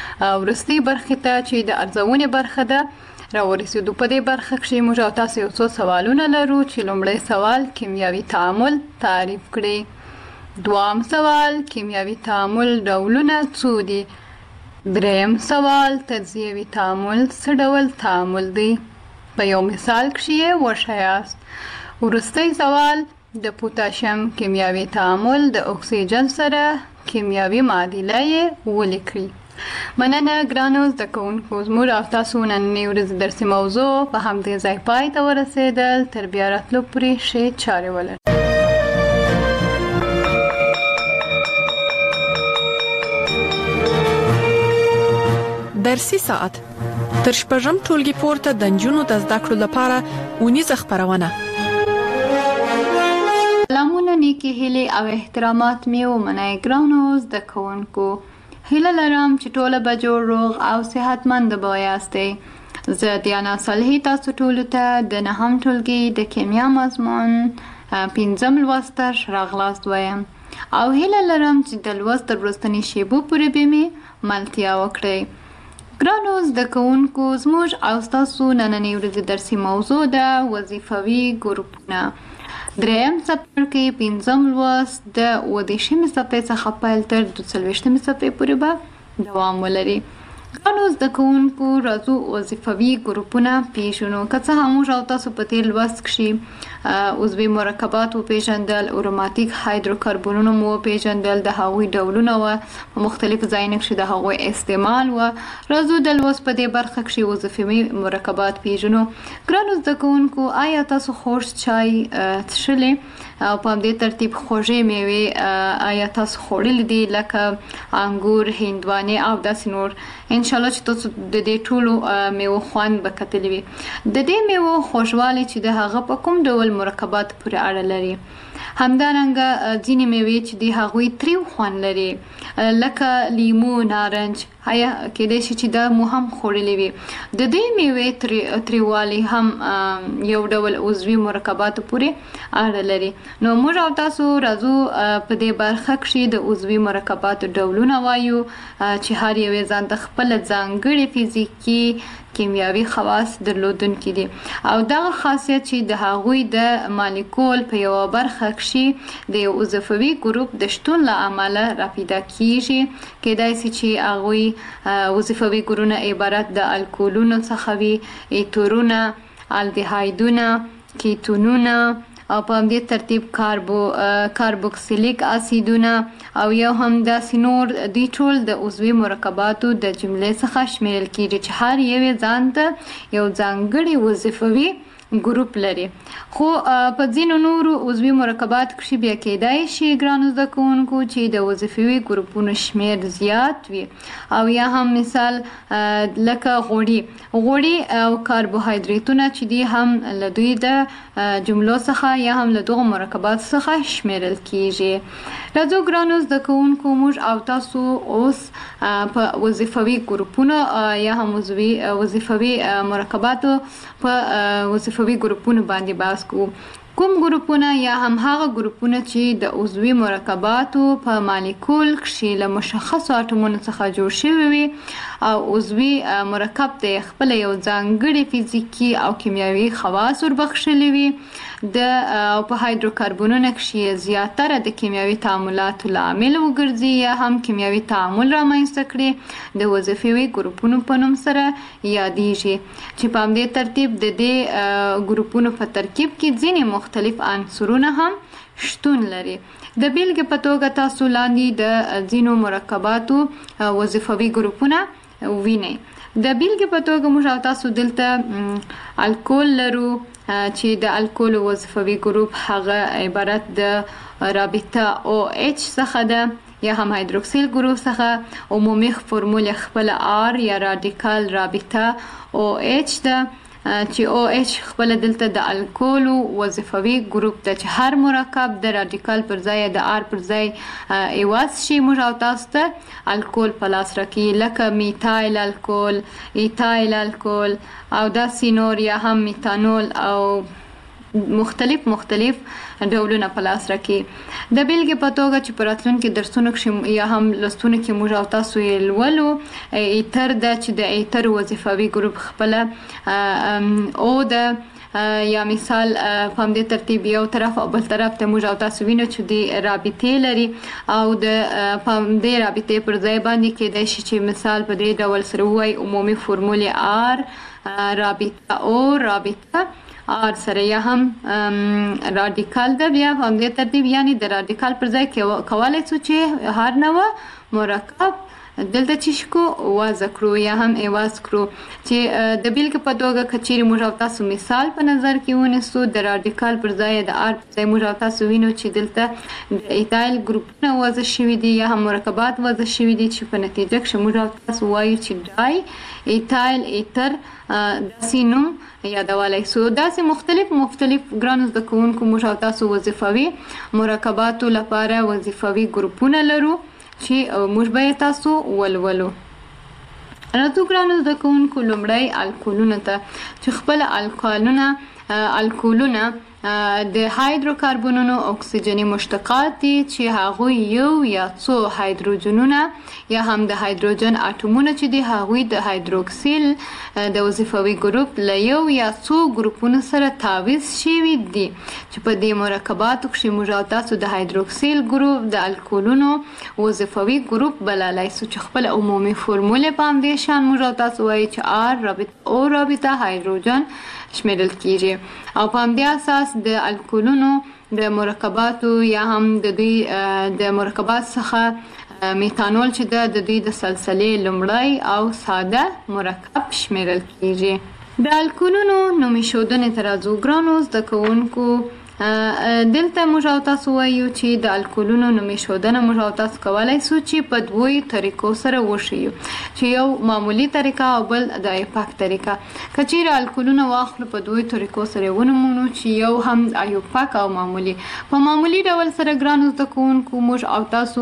وروستۍ برخې ته چې د ارزونې برخه ده راورسېدو. په دې برخه کې موږ او تاسو یو څو سوالونه لرو چې لومړی سوال کیمیاوي تعامل تعریف کړئ، دوام سوال کیمیاوي تعامل ډولونه څو دي، دریم سوال تجزیوي تعامل څه ډول تعامل دی، په یو مثال کې وښایاست. وروستی سوال د پوتاشیم کیمیاوي تعامل د اکسیجن سره کیمیاوي معادله یې ولیکئ. مننه ګرانو زده کوونکو، زموږ او تاسو نننۍ ورځې درسي موضوع په همدې ځای پای ته ورسېدل. تر بیا راتلو پورې ښې چارې ولرئ. درسي ساعت تر شپږم ټولګي پورته د نجونو د زده کړو لپاره اونیزه خبرونه. سلامونه، نیکی هیلې او احترامات مې ومنئ ګرانو زده کوونکو. هیله لرم چې ټوله به جوړ روغ او صحتمند به یاستئ. زه دیانا صالحي تاسو ټولو ته د نهم ټولګي د کیمیا مضمون 5م لوست راغلاست وایم او هیله لرم چې د لوست تر وروستنۍ شیبو پورې به مې ملتیا وکړئ. ګرانو زده کوونکو، زموږ او ستاسو نننۍ ورځې درسي موضوع ده وظیفوي ګروپونه. دریم څپرکي 5م لوست د 30مې صفحې څخه پیل تر 42مې صفحې پورې به دوام ولري. ګرانو زده کوونکو، راځو وظیفوي ګروپونه پیژنو. که څه هم موږ او تاسو په تیر لوست کښې عضوي مرکبات وپیژندل، اروماتیک هایدروکربنونه مو وپیژندل، د هغوی ډولونه و، په مختلفو ځایونو کښې د هغوی استعمال و. راځو د لوست په دې برخه کښې وظیفوي مرکبات پیژنو. ګرانو زده کوونکو، آیا تاسو خوږ چای څښلی او په همدې ترتیب خوږې میوې آیا تاسو خوړلي دي، لکه انګور، هندوانې او داسې نور؟ انشاءالله چې تاسو د دې ټولو میوو خوند به کتلی وي. د دې میوو خوږوالی چې د هغه په کوم ډول مرکبات پورې اړه لري. همدارنګه ځینې میوې چې د هغوی تریو خوند لري، لکه لیمو، نارنج، آیا کېدای شي چې دا مو هم خوړلي وي. د دې میوې تریووالی هم یو ډول عضوي مرکباتو پورې اړه لري. نو موږ او تاسو راځو په دې برخه کښې د عضوي مرکباتو ډولونه وایو چې هر یو یې ځان ته خپله ځانګړې فزیکي کیمیاوي خواص درلودونکي دي، او دغه خاصیت چې د هغوی د مالیکول په یوه برخه کښې د یو وظیفوي ګروپ د شتون له امله راپیدا کیږي. کېدای شي چې هغوی وظیفوي ګروپونه عبارت د الکولونو څخه وي، ایترونه، الدهایدونه، کیتونونه او په همدې ترتیب کاربوکسیلیک اسیدونه او یو هم داسې نور. دوی ټول د عضوي مرکباتو د جملې څخه شمیرل کیږي چې هر یو یې ځان ته یو ځانګړی وظیفوي ګروپ لري. خو په ځینو نورو عضوي مرکبات کښې بیا کېدای شي ګرانو زده کوونکو چې د وظیفوي ګروپونو شمیر زیات وي، او یا هم مثال لکه غوړي او کاربوهایدریتونه چې دي هم له دوی د جملو څخه یا هم له دغو مرکبات څخه شمیرل کیږي. راځو ګرانو زده کوونکو، موږ او تاسو اوس په وظیفوي ګروپونو یا هم وظیفوي مرکباتو په وظیفوي ګروپونو باندې بحث کوو. کوم ګروپونه یا هم هغه ګروپونه چې د عضوي مرکباتو په مالیکول کښې له مشخصو اټومونو څخه جوړ شوي وي او عضوي مرکب ته یې خپله یو ځانګړي فزیکي او کیمیاوي خواص وربخښلي وي. او په هایدروکربنونو کښې زیاتره د کیمیاوي تعاملاتو لامل وګرځي یا هم کیمیاوي تعامل رامنځته کړي، د وظیفوي ګروپونو په نوم سره یادیږي، چې په همدې ترتیب د دې ګروپونو په ترکیب کې ځینې مختلف عنصرونه هم شتون لري. د بیلګې په توګه تاسو لاندې د ځینو مرکباتو وظیفوي ګروپونه وینئ. د بیلګې په توګه موږ او تاسو دلته الکول لرو چې د الکول وظیفوي ګروپ هغه عبارت د رابطه OH څخه ده یا هم هایدروکسیل ګروپ څخه. عمومي فرمول خپل R یا رادیکال رابطه OH ده، چې OH خپل دلته د الکولو وظیفوي ګروپ ده چې هر مرکب د رادیکال پر ځای د R پر ځای ایواز شي موږ او تاسو ته الکول په لاس راکړي، لکه میتایل الکول، ایتایل الکول او داسې نور، یا هم میتانول او مختلف ډولونه په لاس راکړي. د بیلګې په توګه چې په راتلونکي درسونو کښې یا هم لوستونو کې موږ او تاسو یې لولو، ایتر ده چې د ایتر وظیفوي ګروپ خپله او ده، یا مثال په همدې ترتیب یو طرف او بل طرف ته موږ او تاسو وینو چې د رابطې لري، او د په همدې رابطې پر ځای باندې کېدای شي چې مثال په دې ډول سره ووایي عمومي فرمول R رابطه او رابطه R سره، یا هم رادیکال ده. بیا په همدې ترتیب یعنی د رادیکال پر ځای کولی شو چې هر نوع مرکب دلته چی کو وضع کړو یا هم ایواز کړو، چې د بیلګې په توګه که چیرې موږ او تاسو مثال په نظر کې ونیسو، د رادیکال پر ځای د R پر ځای موږ او تاسو وینو چې دلته د ایتایل ګروپونه وضع شوي دي یا هم مرکبات وضع شوي دي، چې په نتیجه کې موږ او تاسو وایو چې ډای ایتایل ایتر داسې نوم یادولی سو. داسې مختلف ګرانو زده کوونکو موږ او تاسو وظیفوي مرکباتو لپاره وظیفوي ګروپونه لرو چې موږ به تاسو ولولو. راځو ګرانو زده کوونکو لومړی الکولونو ته، چې خپل الکالونه الکولونه د هایدروکاربنونو اکسیجني مشتقات دي چې هغوی یو یا څو هایدروجنونه یا هم د هایدروجن اټومونه چې دي هغوی د هایدروکسیل د وظیفوي ګروپ له یو یا څو ګروپونو سره تعویض شوي دي چې په دې مرکباتو کښې موږ او تاسو د هایدروکسیل ګروپ د الکولونو وظیفوي ګروپ بللی سو چې خپل عمومي فرمولې په همدې شان موږ او تاسو وایي چې R رابطه هایدروجن شمیرل کیږي او په همدې اساس د الکولونو د مرکباتو یا هم د دوی د مرکبات څخه میتانول چې د دوی د سلسلې لومړی او ساده مرکب شمیرل کیږي. د الکولونو نوم ایښودنې ته راځو. ګرانو زده کوونکو دلته موږ او تاسو وایو چې د الکولونو نوم ایښودنه موږ او تاسو کولی سو چې په دوو طریقو سره وښیو چې یو معمولي طریقه او بل د ایوپاک طریقه. که چیرې الکولونه واخلو په دوو طریقو سره ونومونو چې یو هم ایوپاک او معمولي. په معمولي ډول سره ګرانو زده کوونکو موږ او تاسو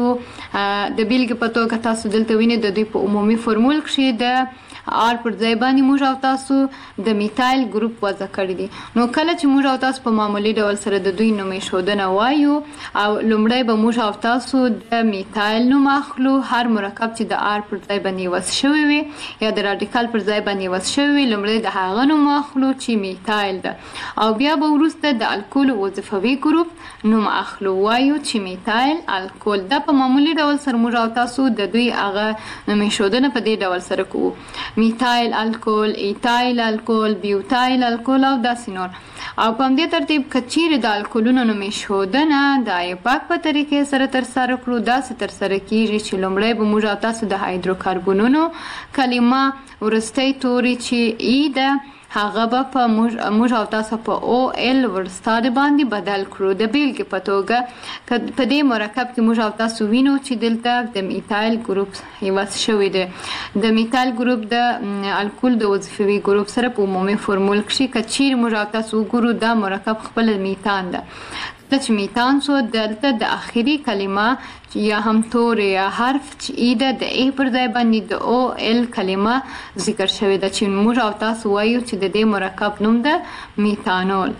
د بیلګې په توګه تاسو دلته وینئ د دوی په عمومي فرمول کښې د R پر ځای باندې موږ او تاسو د میتایل ګروپ وضع کړی دی. نو کله چې موږ او تاسو په معمولي ډول سره د دوی نوم ایښودنه وایو او لومړی به موږ او تاسو د میتایل نوم اخلو. هر مرکب چې د R پر ځای باندې وضع شوی وي یا د راډیکال پر ځای باندې وضع شوی وي لومړی د هغه نوم اخلو چې میتایل ده او بیا به وروسته د الکول وظیفوي ګروپ نوم اخلو وایو چې میتایل الکول. دا په معمولي ډول سره موږ او تاسو د دوی هغه نوم ایښودنه په دې ډول سره کوو: میتایل الکول، ایتایل الکول، بیوتایل الکول او داسې نور. او په همدې ترتیب که چیرې د الکولونو نوم ایښودنه د ایوپاک په طریقې سره ترسره کړو داسې ترسره کیږي چې لومړی به موږ او تاسو د هایدروکاربنونو کلمه وروستی توري چې ای ده هغه به په موږ او تاسو په OL ورستاده باندې بدل کړو. د بیلګې په توګه په دې مرکب کې موږ او تاسو وینو چې دلته د میتایل ګروپ وضع شوی دی. د میتایل ګروپ د الکول د وظیفوي ګروپ سره په عمومي فرمول کښې که چیرې موږ او تاسو وګورو دا مرکب خپل میتان ده. دا چې میتان سو دلته د اخري کلمه یا هم تور یا حرف چې ای ده د ای پر ځای باندې د OL کلمه ذکر شوې ده چې موږ او تاسو وایو چې د دې مرکب نوم ده میتانول.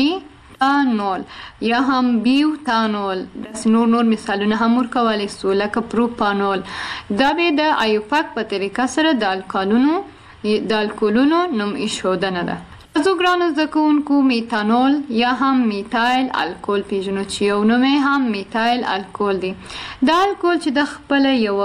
میتانول یا هم بیوتانول. داسې نور مثالونه هم ورکولی سو لکه پروپانول. دا به د ایوپاک په طریقه سره د الکولونو نوم ایښودنه ده. زه ګرانو زده کوونکو میتانول یا هم میتایل الکول پیژنو چې یو نوم یې هم میتایل الکول دی. دا الکول چې د خپله یوه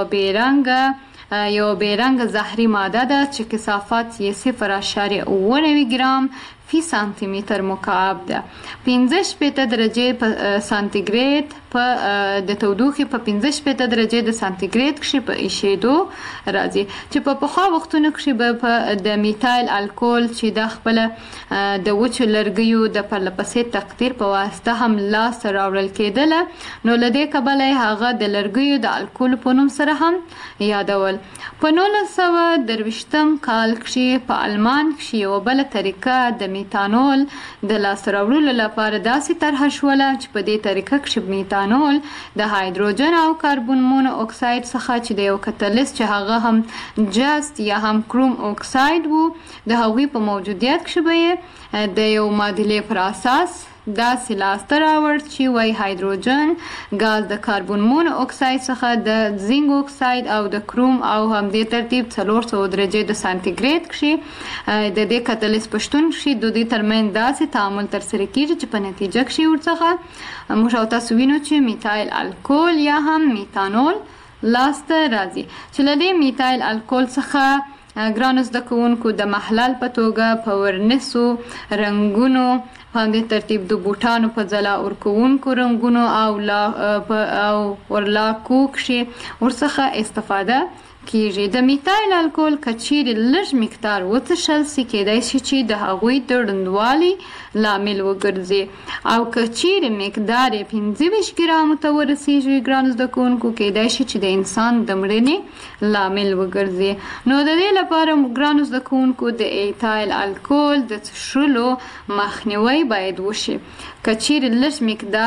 بیرنګه زهري ماده ده چې کثافت یې 0.9 ګرام فی سانتی متر مکعب ده. 15 درجې په سانتیګریډ د تودوخې په 15 درجې د سانتیګریډ کښې په ایښېدو راځي چې په پخوا وختونو کښې به په د میتایل الکول چې دا خپله د وچو لرګیو د پرلهپسې تقطیر په واسطه هم لاسته راوړل کېدله نو له دې کبله یې هغه د لرګیو د الکولو په نوم سره هم یادول. په 1923 کال کښې په آلمان کښې یوه بله طریقه د میتانول د لاسته راوړلو لپاره داسې طرحه شوله چې په دې طریقه کښې میتانول د هایدروجن او کاربن مونو اکساید څخه چې د یو کتلیست چې هغه هم جست یا هم کروم اکساید وو د هغوی په موجودیت کښې به یې د یو معادلې پر اساس داسې لاسته راوړ چې وایي هایدروجن ګاز د کاربن مونو اکساید څخه د زینک اکساید او د کروم او همدې ترتیب 400 درجې د سانتیګریډ کښې د دې کتلیست په شتون کښې د دوی ترمنځ داسې تعامل ترسره کېږي چې په نتیجه کښې ورڅخه موږ او تاسو وینو چې میتایل الکول یا هم میتانول لاسته راځي چې له دې میتایل الکول څخه ګرانو زده کوونکو د محلل په توګه په ورنسو رنګونو په همدې ترتیب د بوټانو په ځلا ورکوونکو رنګونو او ورلاکو کښې ورڅخه استفاده کیږي. د میتایل الکول که چیرې لږ مقدار وڅښل سي کیدای شي چې د هغوی د ړندوالي لامل وګرځي او که چیرې مقدار یې 25 ګرامو ته ورسیږي ګرانو زده کوونکو کیدای شي چې د انسان د مړینې لامل وګرځي. نو د دې لپاره ګرانو زده کوونکو د ایتایل الکول د څښلو مخنیوی باید وشي. که چیرې لږ مقدار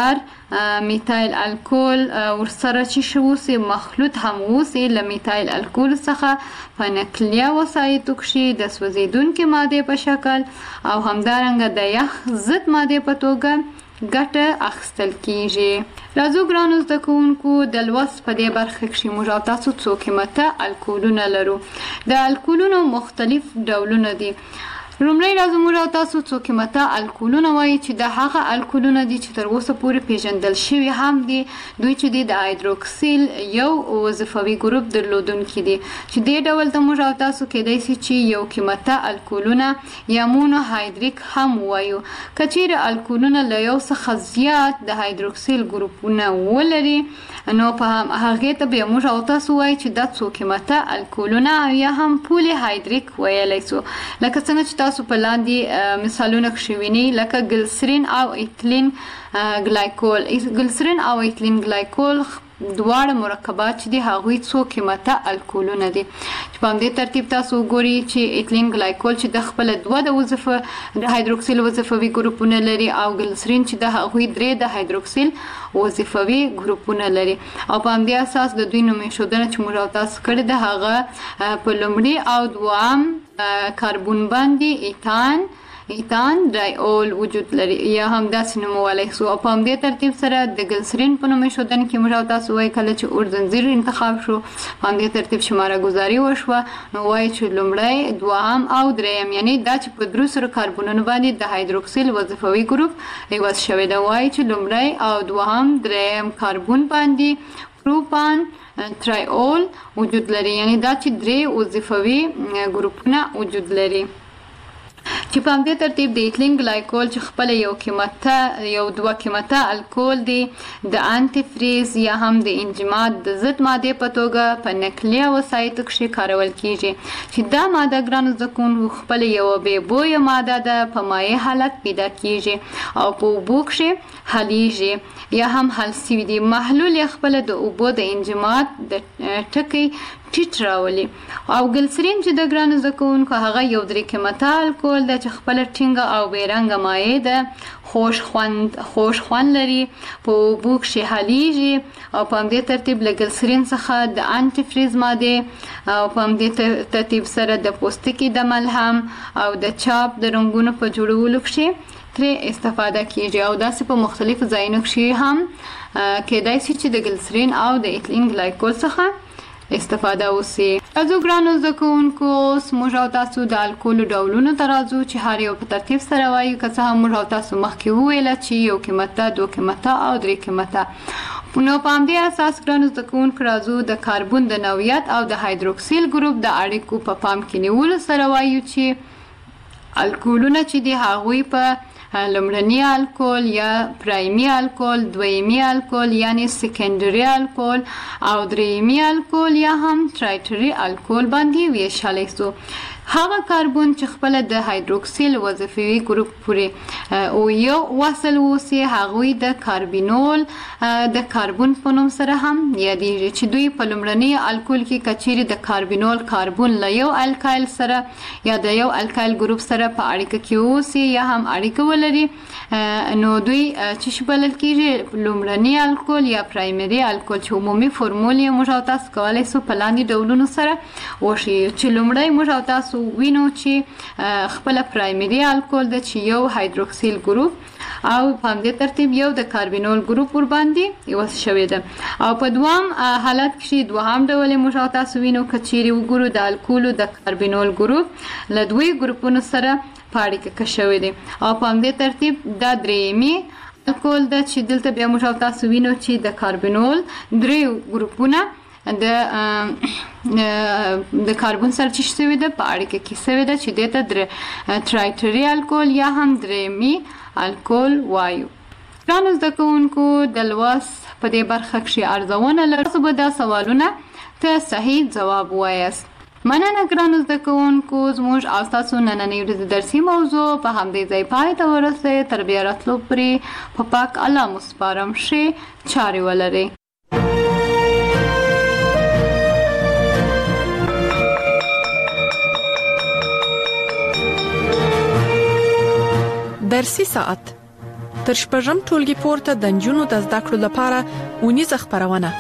میتایل الکول ورسره چې شوسي مخلوط هم وسی له میتایل الکول څخه په نقلیه وسایطو کې د سوځیدونکو ماده په شکل او همدارنګه د یخ ضد ماده په توګه ګټه اخیستل کیږي. راځو ګرانو زده کوونکو د لوست په دې برخه کې موږ او تاسو څو قیمته الکولونه لرو. د الکولونو مختلف ډولونه دي. لومړی راځو موږ او تاسو څو قیمته الکولونه وایي چې د هغه الکولونه دي چې تر اوسه پورې پیژندل شوي هم دي. دوی چې دي د هایدروکسیل یو وظیفوي ګروپ درلودونکي دي چې دې ډول ته موږ او تاسو کېدای شي چې یو قیمته الکولونه یا مونوهایدریک هم وایو. که چیرې الکولونه له یو څخه زیات د هایدروکسیل ګروپونه ولري نو په هغې ته بیا موږ او تاسو وایي چې دا څو قیمته الکولونه یا هم پولی هایدریک ویلی سو. لکه څنګه چې تاسو په لاندې مثالونه کې وینئ لکه ګلسرین او ایتلین ګلایکول. ګلسرین او ایتلین ګلایکول دواړه مرکبات چې دي هغوی څو قیمته الکولونه دي چې په همدې ترتیب تاسو وګورئ چې ایتلین ګلایکول چې د خپله دوه د وظیفه د هایدروکسیل وظیفوي ګروپونه لري او ګلسرین چې د هغوی درې د هایدروکسیل وظیفوي ګروپونه لري او په همدې اساس د دوی نوم ایښودنه چې موږ او تاسو کړې ده هغه په لومړي او دوام کاربون باندې ایتان ډایول وجود لري یا هم داسې نومولی سو. او په همدې ترتیب سره د ګلسرین په نوم ایښودنې کې موږ او تاسو وایي کله چې اورزنځیر انتخاب شو په همدې ترتیب شماره ګذاري وشوه نو وایي چې لومړی دوهم او دریم یعنی دا چې په درو سرو کاربونونو باندې د هایدروکسیل وظیفوي ګروپ عوض شوی ده. وایي چې لومړی او دوهم دریم کاربون باندې پروپان ترایول وجود لري یعنی دا چې درې وظیفوي ګروپونه وجود لري چې په همدې ترتیب د ایتلین ګلایکول چې خپله یو دوه قیمته الکول دی د انټي فریز یا هم د انجماد د ضد مادې په توګه په نقلیه وسایطو کې کارول کیږي چې دا ماده ګرانو زده کوونکو خپله یوه بې بویه ماده ده په مایع حالت پیدا کیږي او په اوبو کې حلیږي یا هم حل سوي دي. محلول یې خپله د اوبو د انجماد د ټکي ټیټ راولي. او ګلسرین چې د ګرانو زده کوونکو هغه یو درې قیمته الکول ده چې خپله ټینګه او بېرنګه مایع ده خوش خوند لري په اوبو کې حلیږي او په همدې ترتیب له ګلسرین څخه د انټي فریز مادې او په همدې ترتیب سره د پوستکي د ملهم او د چاپ د رنګونو په جوړولو کې ترې استفاده کیږي او داسې په مختلفو ځایونو کې هم کېدای شي چې د ګلسرین او د ایتلین ګلایکول څخه استفاده وسی. راځو ګرانو زده کوونکو اوس موږ او تاسو د الکولو ډولونو ته راځو چې هر یو په ترتیب سره وایو. که څه هم موږ او تاسو مخکې وویله چې یو قیمته دوه قیمته او درې قیمته نو په همدې اساس ګرانو زده کوونکو راځو د کاربون د نوعیت او د هایدروکسیل ګروپ د اړیکو په پام کې نیولو سره وایو چې الکولونه چې دي هغوی په لومړني الکول یا پرایمي الکول دویمي الکول یعنی سیکنډري الکول او دریمي الکول یا هم ټرایټري الکول باندې ویشلی سو. هغه کاربون چې خپله د هایدروکسیل وظیفوي ګروپ پورې او یو وصل اوسي هغوی د کاربینول د کاربون په نوم سره هم یادیږي چې دوی په لومړني الکول کې که چیرې د کاربینول کاربون له یو الکایل سره یا د یو الکایل ګروپ سره په اړیکه کې اوسي یا هم اړیکه ولري نو دوی چې شي بلل کېږي لومړني الکول یا پرایمري الکول چې عمومي فورمول یې موږ او تاسو کولی سو په لاندې ډولونو سره وښیو چې لومړی موږ او تاسو وینو چې خپله پرایمري الکول ده چې یو هایدروکسیل ګروپ او په همدې ترتیب یو د کاربینول ګروپ ورباندې عوض شوی ده او په دوام حالت کې دوهم ډول موږ او تاسو وینو که چیرې وګورو د الکولو د کاربینول ګروپ له دوی ګروپونو سره په اړیکه کې شوی دی او په همدې ترتیب دا دریمي الکول ده چې دلته بیا موږ او تاسو وینو چې د کاربینول درې ګروپونه د کاربون سره چې شوی ده په اړیکه کې شوی ده چې دې ته ټرایټري الکول یا هم دریمي الکول وایو. ګرانو زده کوونکو د لوست په دې برخه کې ارزونه لرو. تاسو به دا سوالونه ته صحیح جواب وایاست. مننه ګرانو زده کوونکو زموږ او ستاسو نننۍ ورځې درسي موضوع په همدې ځای پای ته ورسوئ. تر بیا راتلو پورې په پاک الله مو سپارم ښې چارې ولرئ. درسي ساعت تر شپږم ټولګي پورته د نجونو د زده کړو لپاره ونیزه خبرونه.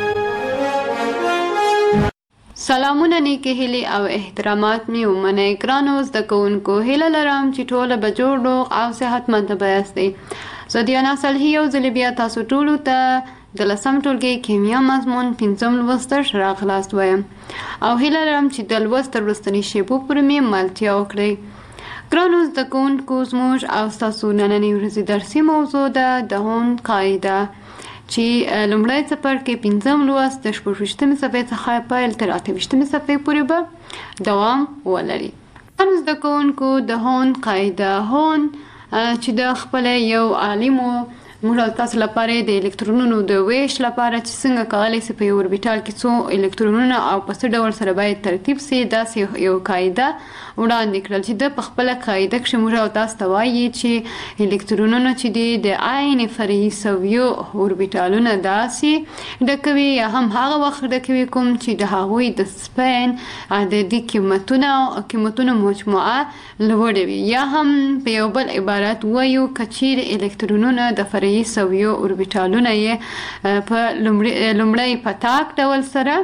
سلامونه نیکی هیلی او احترامات می ومنئ ګرانو زده کوونکو. هیله لرم چې ټوله به جوړ روغ او صحتمند به یاستئ. زه دیانا صالحي یو ځل بیا تاسو ټولو ته د 10م ټولګي کیمیا مضمون 5م لوست راغلاست وایم او هیله لرم چې د لوست وروستنۍ شیبو پورې مې ملتیا وکړئ. ګرانو زده کوونکو زموږ او ستاسو نننۍ ورځې درسي موضوع ده د هوند قاعده چې لومړی څپرکي 5م لوست د 26مې صفحې څخه پیل تر 28مې صفحې پورې به دوام ولري. ګرانو زده کوونکو د هوند قاعده هوند چې د خپل یو عالمو موږ تاسو لپاره د الکترونونو د ویش لپاره چې څنګه کولای شي په یو اوربیټال کې څو الکترونونه او په څه ډول سره باید ترتیب شي دا یو قاعده وړاندې کړل چې د خپل قاعده کې موږ تاسو ته وایي چې الکترونونه چې د عین فرعي سویو اوربیټالونه داسي ډکوي یا هم هغه وخت ډکوي کوم چې د هغوی د سپین عددي قیمتونو مجموعه لوړه وي یا هم په یو بل عبارت وایو کچیر الکترونونه د فرعي سویو اوربیټالونه یې په لومړی پتاک ډول سره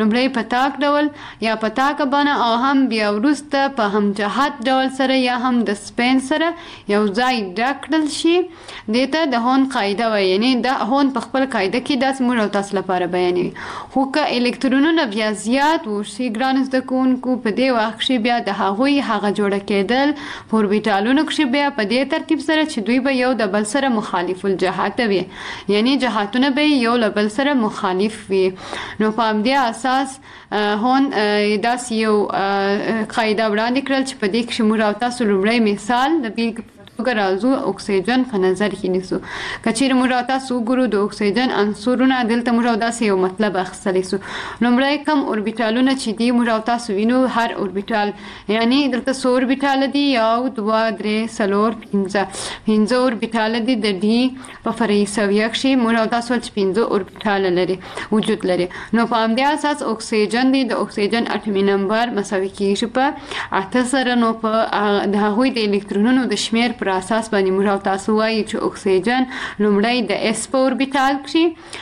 یا پتاک بانه او هم بیا وروسته په همجهت ډول سره یا هم د سپین سره یو ځای ډکړل شي دته د هوند قاعده وایي. یعنی د هوند په خپل قاعده کې داس موږ تاسو لپاره بیانوي. خو که الکترونونه بیا زیات وشي ګران زده کوونکو په دې وخت کې بیا د هغوی هغه جوړه کېدل په اوربیټالونو کې بیا په دې ترتیب سره چې دوی به یو د بل سره مخالف الجهات وي یعنی جهاتونه به یو له بل سره مخالف وي. نو په همدې اساس هون داس یو قاعده وړاندې کړل چې په دې کې موږ تاسو لومړی مثال د بیلګې ګرازو اکسیجن په نظر کې نیسو. کچیر موږ تاسو ګورو د اکسیجن عنصرونه دلته موږ تاسو یو مطلب اخیستلی سو. لومړی کم اوربیټالونه چې دی موږ تاسو وینو هر اوربیټال یعنی دلته څو اوربیټال دي یو 2 3 4 5 اوربیټال دي د ډي په فرعي سویه کې موږ تاسو چې 5 اوربیټال لري وجود لري. نو په همدې اساس اکسیجن دی د اکسیجن اټومي نمبر مساوي کیږي په 8 سره. نو په د هغوی د الکترونونو د شمیر پر اساس باندې موږ تاسو وایي چې اکسیجن لومړی د اس په اوربیټال کې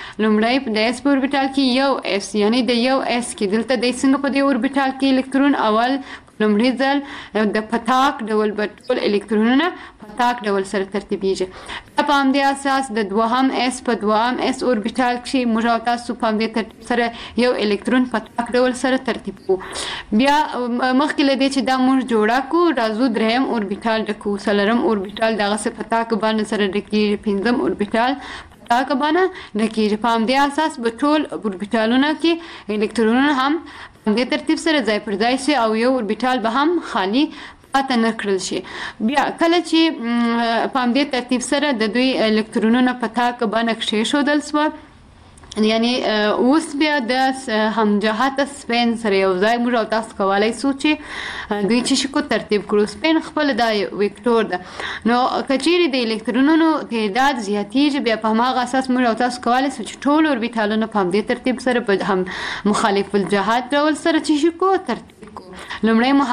یو اس یعنی د یو اس کې دلته د څنګه په دې اوربیټال کې الکترون اول لومړی ځل د پتاک ډول ټول الکترونونه پتاک ډول سره ترتیبیږي. په همدې اساس د دوهم اس په دوهم اس اوربیټال کې موږ تاسو په همدې ترتیب سره یو الکترون پتاک ډول سره ترتیب کو. بیا مخکې لدې چې دا موږ جوړه کو راځو دریم اوربیټال ډکو څلورم اوربیټال دغه څه پتاک باندې سره ډکی پنځم اوربیټال پتاک باندې ډکی. په همدې اساس په ټول اوربیټالونو کې الکترونونه هم په ترتیب سره ځای پر ځای شي او یو اوربیټال به هم خالی پاتې نه کړل شي. بیا کله چې په همدې ترتیب سره د دوی الکترونونه پتاک باندې کښېښودل شوه یعنی اوس بیا د همجهت سپین سره یو ځای موږ تاسو کولای شو چې دوی چې شکو ترتیب کړو. سپین خپل د وکتور ده. نو کچېرې د الکترونونو تعداد زیاتېږي بیا په هماغه اساس موږ تاسو کولای شو چې ټول اوربیټالونه په همدې ترتیب سره په هم مخالف الجهات ډول سره چې شکو ترتیب کو. لومړی مو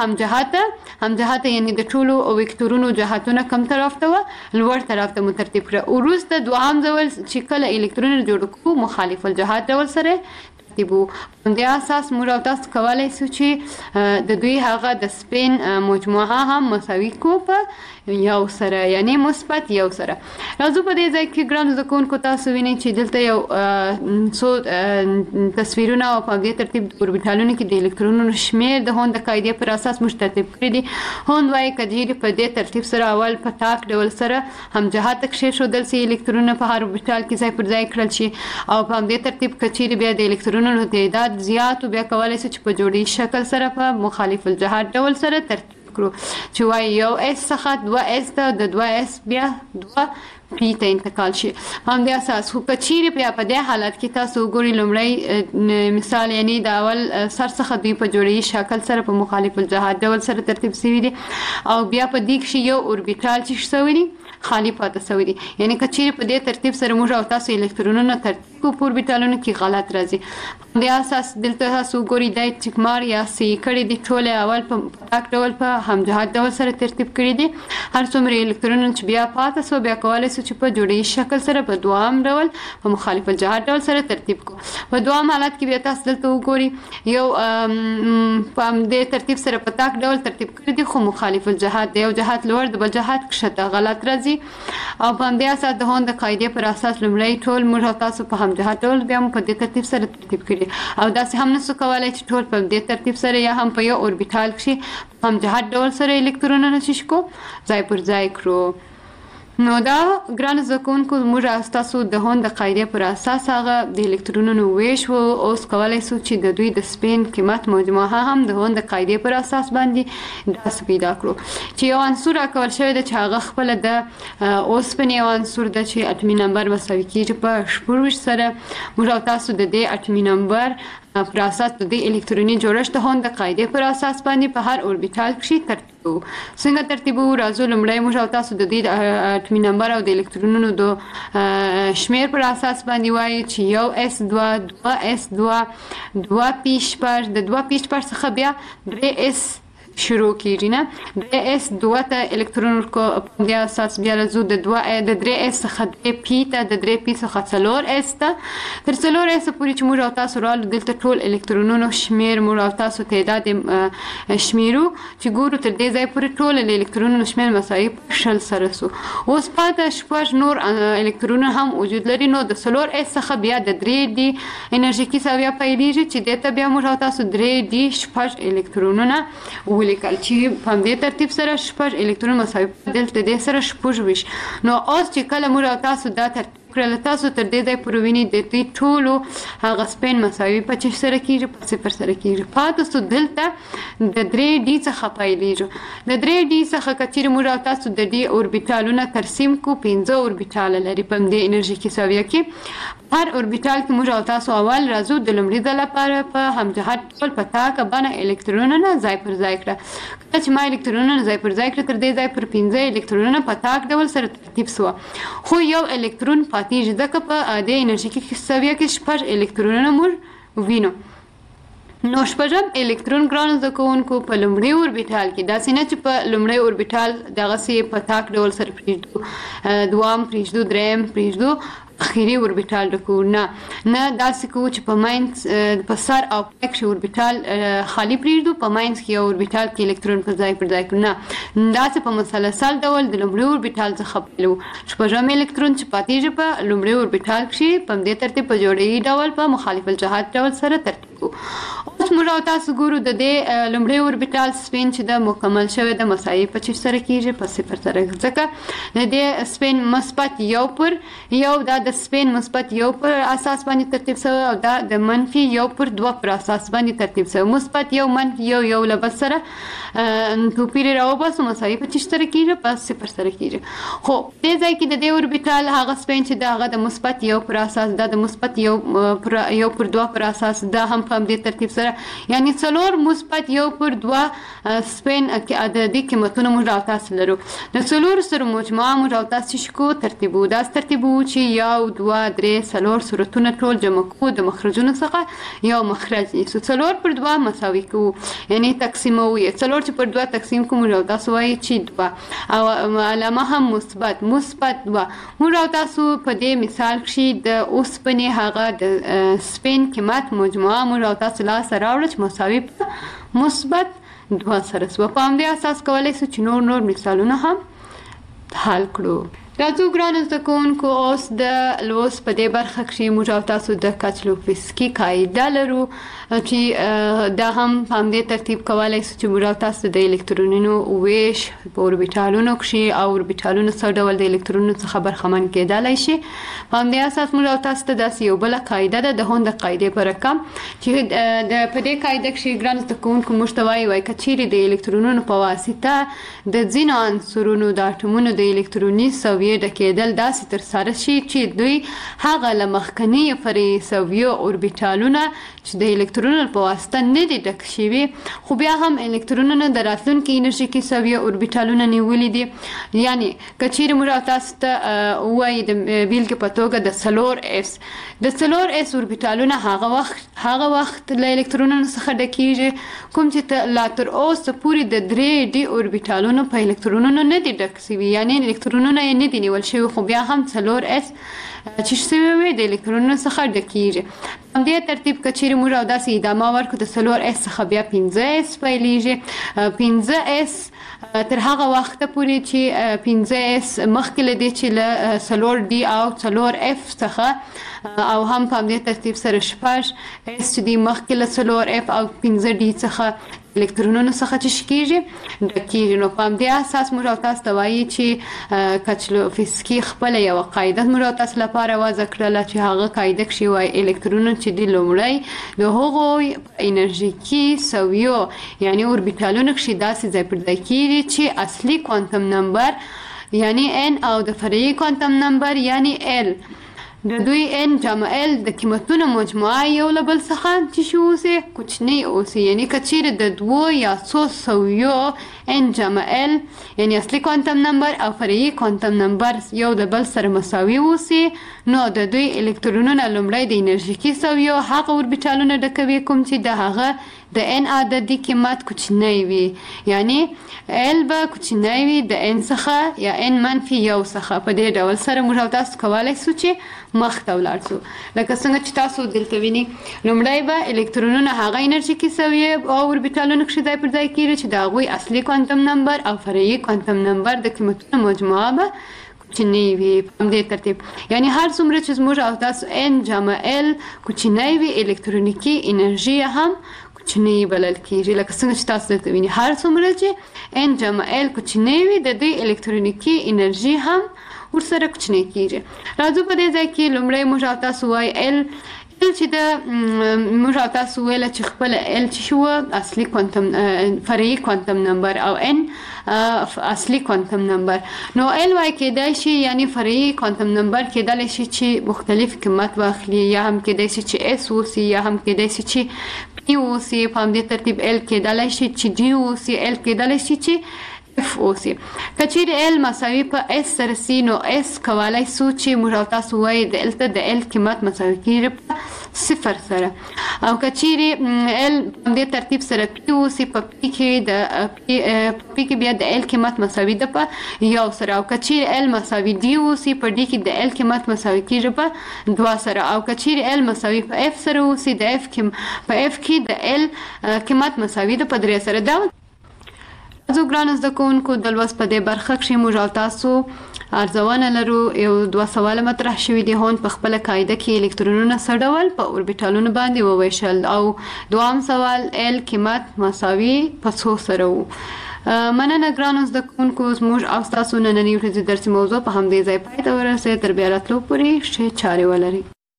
همجهت یعنی د ټولو وکتورونو جهاتونه کم طرف ته لوړ طرف ته ترتیب کړه. وروسته دوهم ډول چې کله الکترونونه جوړ کو مخالف الجهات ډول سره ترتیبو. په دې اساس موږ تاسو کولای شو چې د دوی هغه د سپین مجموعه هم مساوي کو په یو سره یعنی مثبت یو سره. راځو په دې ځای کې ګران زده کوونکو تاسو وینئ چې دلته یو څو تصویرونه او په دې ترتیب اوربیټالونو کې د الکترونونو شمیر د هوند قاعده پر اساس موږ ترتیب کړی دي. هوند وايي کچېرې په دې ترتیب سره اول پتاک ډول سره همجهت کښېښودل شي الکترونونه په هر اوربیټال کې ځای پر ځای کړل شي او په دې ترتیب کچېرې بیا د الکترونونو تعداد زیات او بیا کولای شي چې په جوړی شکل سره په مخالف الجهات ډول سره ترتیب کړو چې وایي یو اس څخه 2 اس ته د 2 اس بیا 2 پی ته انتقال شي. هم د اساس خو کچېرې بیا په دې حالت کې تاسو ګوري لومړی مثال یعنی د اول سر څخه دوی په جوړی شکل سره په مخالف الجهات ډول سره ترتیب شوي دي او بیا په دې کې یو اوربیټال چې شوی دی خالی پاتې شوی دی. یعنی کچېرې په دې ترتیب سره موږ او تاسو الکترونونه ترتیب کو په اوربیټالونو کې غلط راځي. د اساس دلته تاسو ګورئ د چکمار یا سی کړي د ټول اول په پټاک ډول په همجهت ډول سره ترتیب کړي دي. هر څومره الکترونونه چې بیا پاتې سو بیا کولای شو چې په جوړی شکل سره په دوام ډول په مخالف الجهت ډول سره ترتیب کو. په دوام حالت کې بیا تاسو دلته وګورئ یو په دې ترتیب سره په پټاک ډول ترتیب کړي دي خو مخالف الجهت دی، یو جهت لوړ د بل جهت کښته غلط راځي. او په دې اساس د هوند قاعده پر اساس لمړی ټول موږ تاسو په همجهت ډول بیا په دې ترتیب سره ترتیب کړي او داسې هم نسو کولای چې ټول په دې ترتیب سره یا هم په یو اوربیټال کې هم جهت ډول سره الکترونونه شیشکو ځای پر ځای کړو. نو دا ګران زکونکو موږ تاسو د هوند قاعده پر اساس هغه د الکترونونو ویش او اوس کولای شو چې د دوی د سپین قیمت مجموعه هم د هوند قاعده پر اساس باندې داس پیدا کړو چې یو عنصر کول شوی د چې هغه خپل د اوسپنې عنصر د چې اټومي نمبر مساوي کیږي په 14 سره موږ تاسو د دې اټومي نمبر پر اساس د الکتروني جوړښت د هوند قاعده پر اساس باندې په هر اوربیټال کې ترتیب څنګه ترتیب راځو. لمړی موږ تاسو د دې اټومي نمبر او د الکترونونو د شمیر پر اساس باندې وایي چې یو s2 2s2 2p8 د 2p8 څخه بیا 3s شروع کیږي نه د اس 2 ته الکترون کو په اساس بیا لزو د 2 د 3s څخه د p ته د 3p څخه 4s ته تر 4s پورې چې موږ تاسو را دلته ټول الکترونونو شمیر موږ تاسو تعداد شمیرو چې ګورو تر دې ځای پورې ټول الکترونونو شمیر مساوي شل سره سو. اوس پاتې شپږ نور الکترونونه هم وجود لري نو د 4s څخه بیا د 3d انرژي کې ساویا پیلېږي چې دته بیا موږ تاسو 3d شپږ الکترونونه ولیکل چې په دې ترتیب سره شپږ الکترون مساوي دلته د سره شپږ ویش. نو اوس چې کله موږ تاسو دا ترتیب کړل تاسو تر دې ځای پورې ویني د دې ټولو هغه سپین مساوي 25 سره کیږي په 0 سره کیږي. پاتې سو دلته د 3d څخه پیلېږي د 3d څخه کچېر موږ تاسو د دې اوربیټالونو ترسیم کو 15 اوربیټال لري په دې انرژي کې ساویه کې هر اوربیټال کې موږ تاسو اول راځو د لمړي د لپاره په همجهت ټول پتا ک باندې الکترونونه ځای پر ځای کړه چې ما الکترونونه ځای پر ځای کړ تر دې ځای پر 15 الکترونونه پتا ک ډول سره ترتیب سو خو یو الکترون پاتې ځکه په د انرژي کې ساویه کې شپږ الکترونونه موږ وینو. نو شپږم الکترون ګران زکونکو په لمړي اوربیټال کې دا سینه چې په لمړي اوربیټال دغه سي په تاک ډول سره پریږدو دوام پریږدو دریم پریږدو اخیری اوربیټال رکو نه داسې کو چې په ماینس په سر او پک اوربیټال خالی پریږدو په ماینس کې اوربیټال کې الکترون په ځای پر ځای نه داسې په مسلسل ډول د لمړي اوربیټال څخه پلو شپږم الکترون چې پاتېږي په لمړي اوربیټال کې په دې ترتیب په جوړی ډول په مخالف الجهات ډول سره ترتیب. اوس موږ تاسو ګورو د دې لمړي اوربیټال سپین چې د مکمل شوی د مساوي 25 سره کیږي په 0 سره ځکه د دې سپین مثبت یو پر یو د سپین مثبت یو پر اساس باندې ترتیب شوی او د منفي یو پر 2 پر اساس باندې ترتیب شوی. مثبت یو منفي یو لبل سره توپیر راو بس مساوي 25 سره کیږي په 0 سره کیږي. خو دې ځای کې د دې اوربیټال هغه سپین چې دغه د مثبت یو پر اساس د مثبت یو پر 2 پر اساس د هم په دې ترتیب سره یعنی څلور مثبت یو پر 2 سپین کې عددي قیمتونه موږ تاسو لرو د څلور سره مجموعه موږ تاسو شکو ترتیبو داس ترتیبو چې یو 2 3 څلور صورتونه ټول جمع کو د مخرجونو څخه یو مخرج نیسو څلور پر 2 مساوي کو یعنی تقسیمو یې څلور چې پر 2 تقسیم کوم موږ تاسو وایي چې 2 او علامه هم مثبت 2 موږ تاسو په دې مثال کې د اوسپنې هغه د سپین قیمت مجموعه موږ تاسو لا سره راوړل چې مساوي مثبت 2 سره سو په دې اساس کولای شو چې نور مثالونه هم حل کړو. راځو ګران زکونکو اوس د لوس په دې برخه کې موږ تاسو د کاچلوفسکي قاعده لرو چې دا هم په دې ترتیب کولای شو چې موږ تاسو د الکترونونو ویش په اوربیټالونو کې او اوربیټالونو څخه ډول د الکترونونو څخه برخمن کېدلای شي. په دې اساس موږ تاسو ته د یو بل قاعده د هوند قاعده پر رقم چې د په دې قاعده کې ګران زکونکو مشتوي وای کچيري د الکترونونو په واسطه د ځینو عنصرونو د اټومونو د الکتروني سوي زاویې ډکېدل داسې ترسره شي چې دوی هغه له مخکني فرعي اوربیټالونه چې د الکترونونو په واسطه نه دي ډک شوي خو بیا هم الکترونونه د راتلونکي انرژیکي سویې اوربیټالونه نیولي دي. یعنی که چیرې موږ تاسو ته ووایي د بیلګې په توګه د څلور اس اوربیټالونه هغه وخت له الکترونونو څخه ډکیږي کوم چې لا تر اوسه پورې د 3 ډي اوربیټالونو په الکترونونو نه دي ډک شوي، یعنی الکترونونه یې نه دي نیول شوي خو بیا هم 4 اس چې شوي وي د الکترونونو څخه ډکیږي. په دې ترتیب که چیرې موږ او داسې ادامه ورکړو د 4 اس څخه بیا 15 اس پیلیږي. 15 اس تر هغه وخته پورې چې 15 اس مخکې له دې چې له 4 ډي او 4 اف څخه او هم په دې ترتیب سره 6 اس چې دی مخکې له 4 اف او 15 ډي څخه الکترونونو څخه چې کېږي ډکیږي. نو په دې اساس موږ او تاسو ته وایي چې کچلوفسکي خپل یو قاعده موږ او تاسو لپاره وضع کړله چې هغه قاعده کې وایي الکترونونه چې دی لومړی د هغو انرژیکي سویو یعنی اوربیټالونو کې داسې ځای پر ځای کېږي چې اصلي کوانتم نمبر یعنی n او د فرعي کوانتم نمبر یعنی l د دوی n جمع l د قیمتونو مجموعه یو له بل څخه چې شو اوسي کوچنی اوسي، یعنی که چیرې د 2 یا 3 سویو n جمع l یعنی اصلي کوانتم نمبر او فرعي کوانتم نمبر یو د بل سره مساوي اوسي نو د دوی الکترونونه لومړی د انرژیکي سویو هغه اوربیټالونه ډکوي کوم چې د هغه د n عددي قیمت کوچنی وي، یعنی l به کوچنی وي د n څخه یا n منفي 1 څخه. په دې ډول سره موږ تاسو کولای شو چې مخ ته ولاړ شو. لکه څنګه چې تاسو دلته وینئ لومړی به الکترونونه هغه انرژیکي سویې او اوربیټالونو کې ځای پر ځای کېږي چې د هغوی اصلي کوانتم نمبر او فرعي کوانتم نمبر د قیمتونو مجموعه به کوچنی وي. په دې ترتیب یعنی هر څومره چې موږ او تاسو n جمع l کوچنی وي الکترونیکي انرژي هم کوچنی بلل کېږي. لکه څنګه چې تاسو دلته وینئ هر څومره چې n جمع l کوچنی وي د دوی الکترونیکي انرژي هم ورسره کوچنی کېږي. راځو په دې ځای کې لومړی موږ او تاسو وایي l چې د موږ او تاسو ویل چې خپل l چې شو اصلي کوانتم فرعي کوانتم نمبر او n اصلي کوانتم نمبر. نو l وای کېدای شي یعنی فرعي کوانتم نمبر کېدای شي چې مختلف قیمت واخلي یا هم کېدای شي چې s اوسي یا هم کېدای شي چې p اوسي. په دې ترتیب l کېدای شي چې g اوسي l کېدای شي چې f اوسي. که چیرې l مساوي په s سره سي نو s کولای شو چې موږ او تاسو وایي د l ته د l قیمت مساوي کېږي په 0 سره او که چیرې l په دې ترتیب سره p اوسي په p کې د p کې بیا د l قیمت مساوي ده په 1 سره او که چیرې l مساوي d اوسي په d کې د l قیمت مساوي کېږي په 2 سره او که چیرې l مساوي په f سره اوسي د f کې د l قیمت مساوي ده په 3 سره. دا زه ګرانو زده کوونکو د لوست په دې برخه کې موږ او تاسو ارزونه لرو. یو 2 سوال مطرح شوي دي. هون په خپله قاعده کې الکترونونه څه ډول په اوربیټالونو باندې وویشل او دوام سوال l قیمت مساوي په 100 سره و. مننه ګرانو زده کوونکو زموږ او ستاسو نننۍ ورځې درسي موضوع په همدې ځای پای ته ورسوي. تر بیا راتلو پورې ښې چارې ولرئ.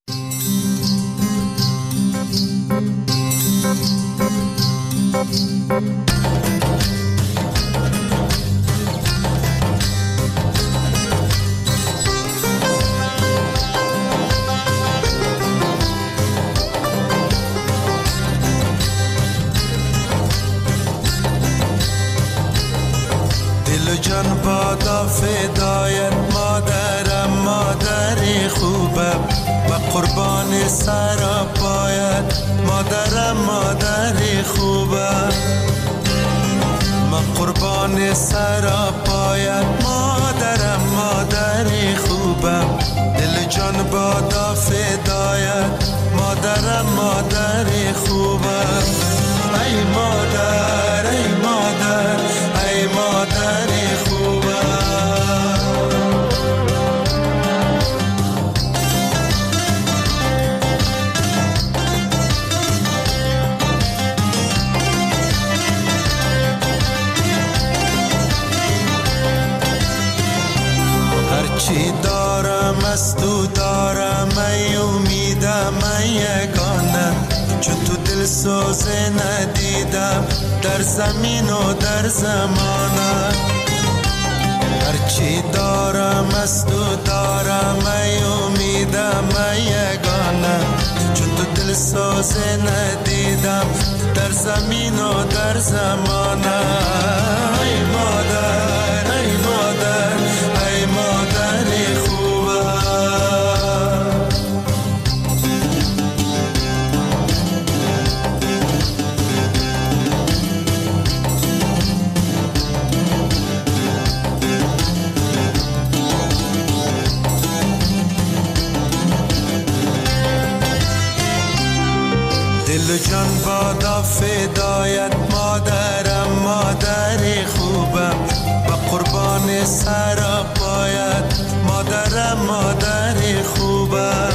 جان بادا فدایت مادرم مادر خوبم و قربان سرا پایت مادرم مادر خوبم و قربان سرا پایت مادرم مادر خوبم دل جان بادا فدایت مادرم مادر خوبم ای مادر ای مادر ای مادر چی دارم از تو دارم ای امیدم ای یگانه چون تو دل سوزه ندیدم در زمین و در زمانه هرچی دارم از تو دارم ای امیدم ای یگانه، چون تو دل سازه ندیدم در زمین و در زمانه. ای مادر ای مادر ای مادر خوبه، دل و جان بادا فدایت مادرم مادر خوبم، و قربان سر پایت مادرم مادر خوبم.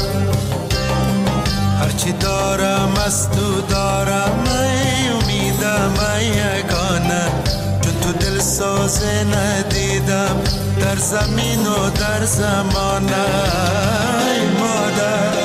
هرچی دارم از تو دارم ای امیدم ای یگانه، چون تو دل سازه ندیدم در زمین و در زمانه. ای مادر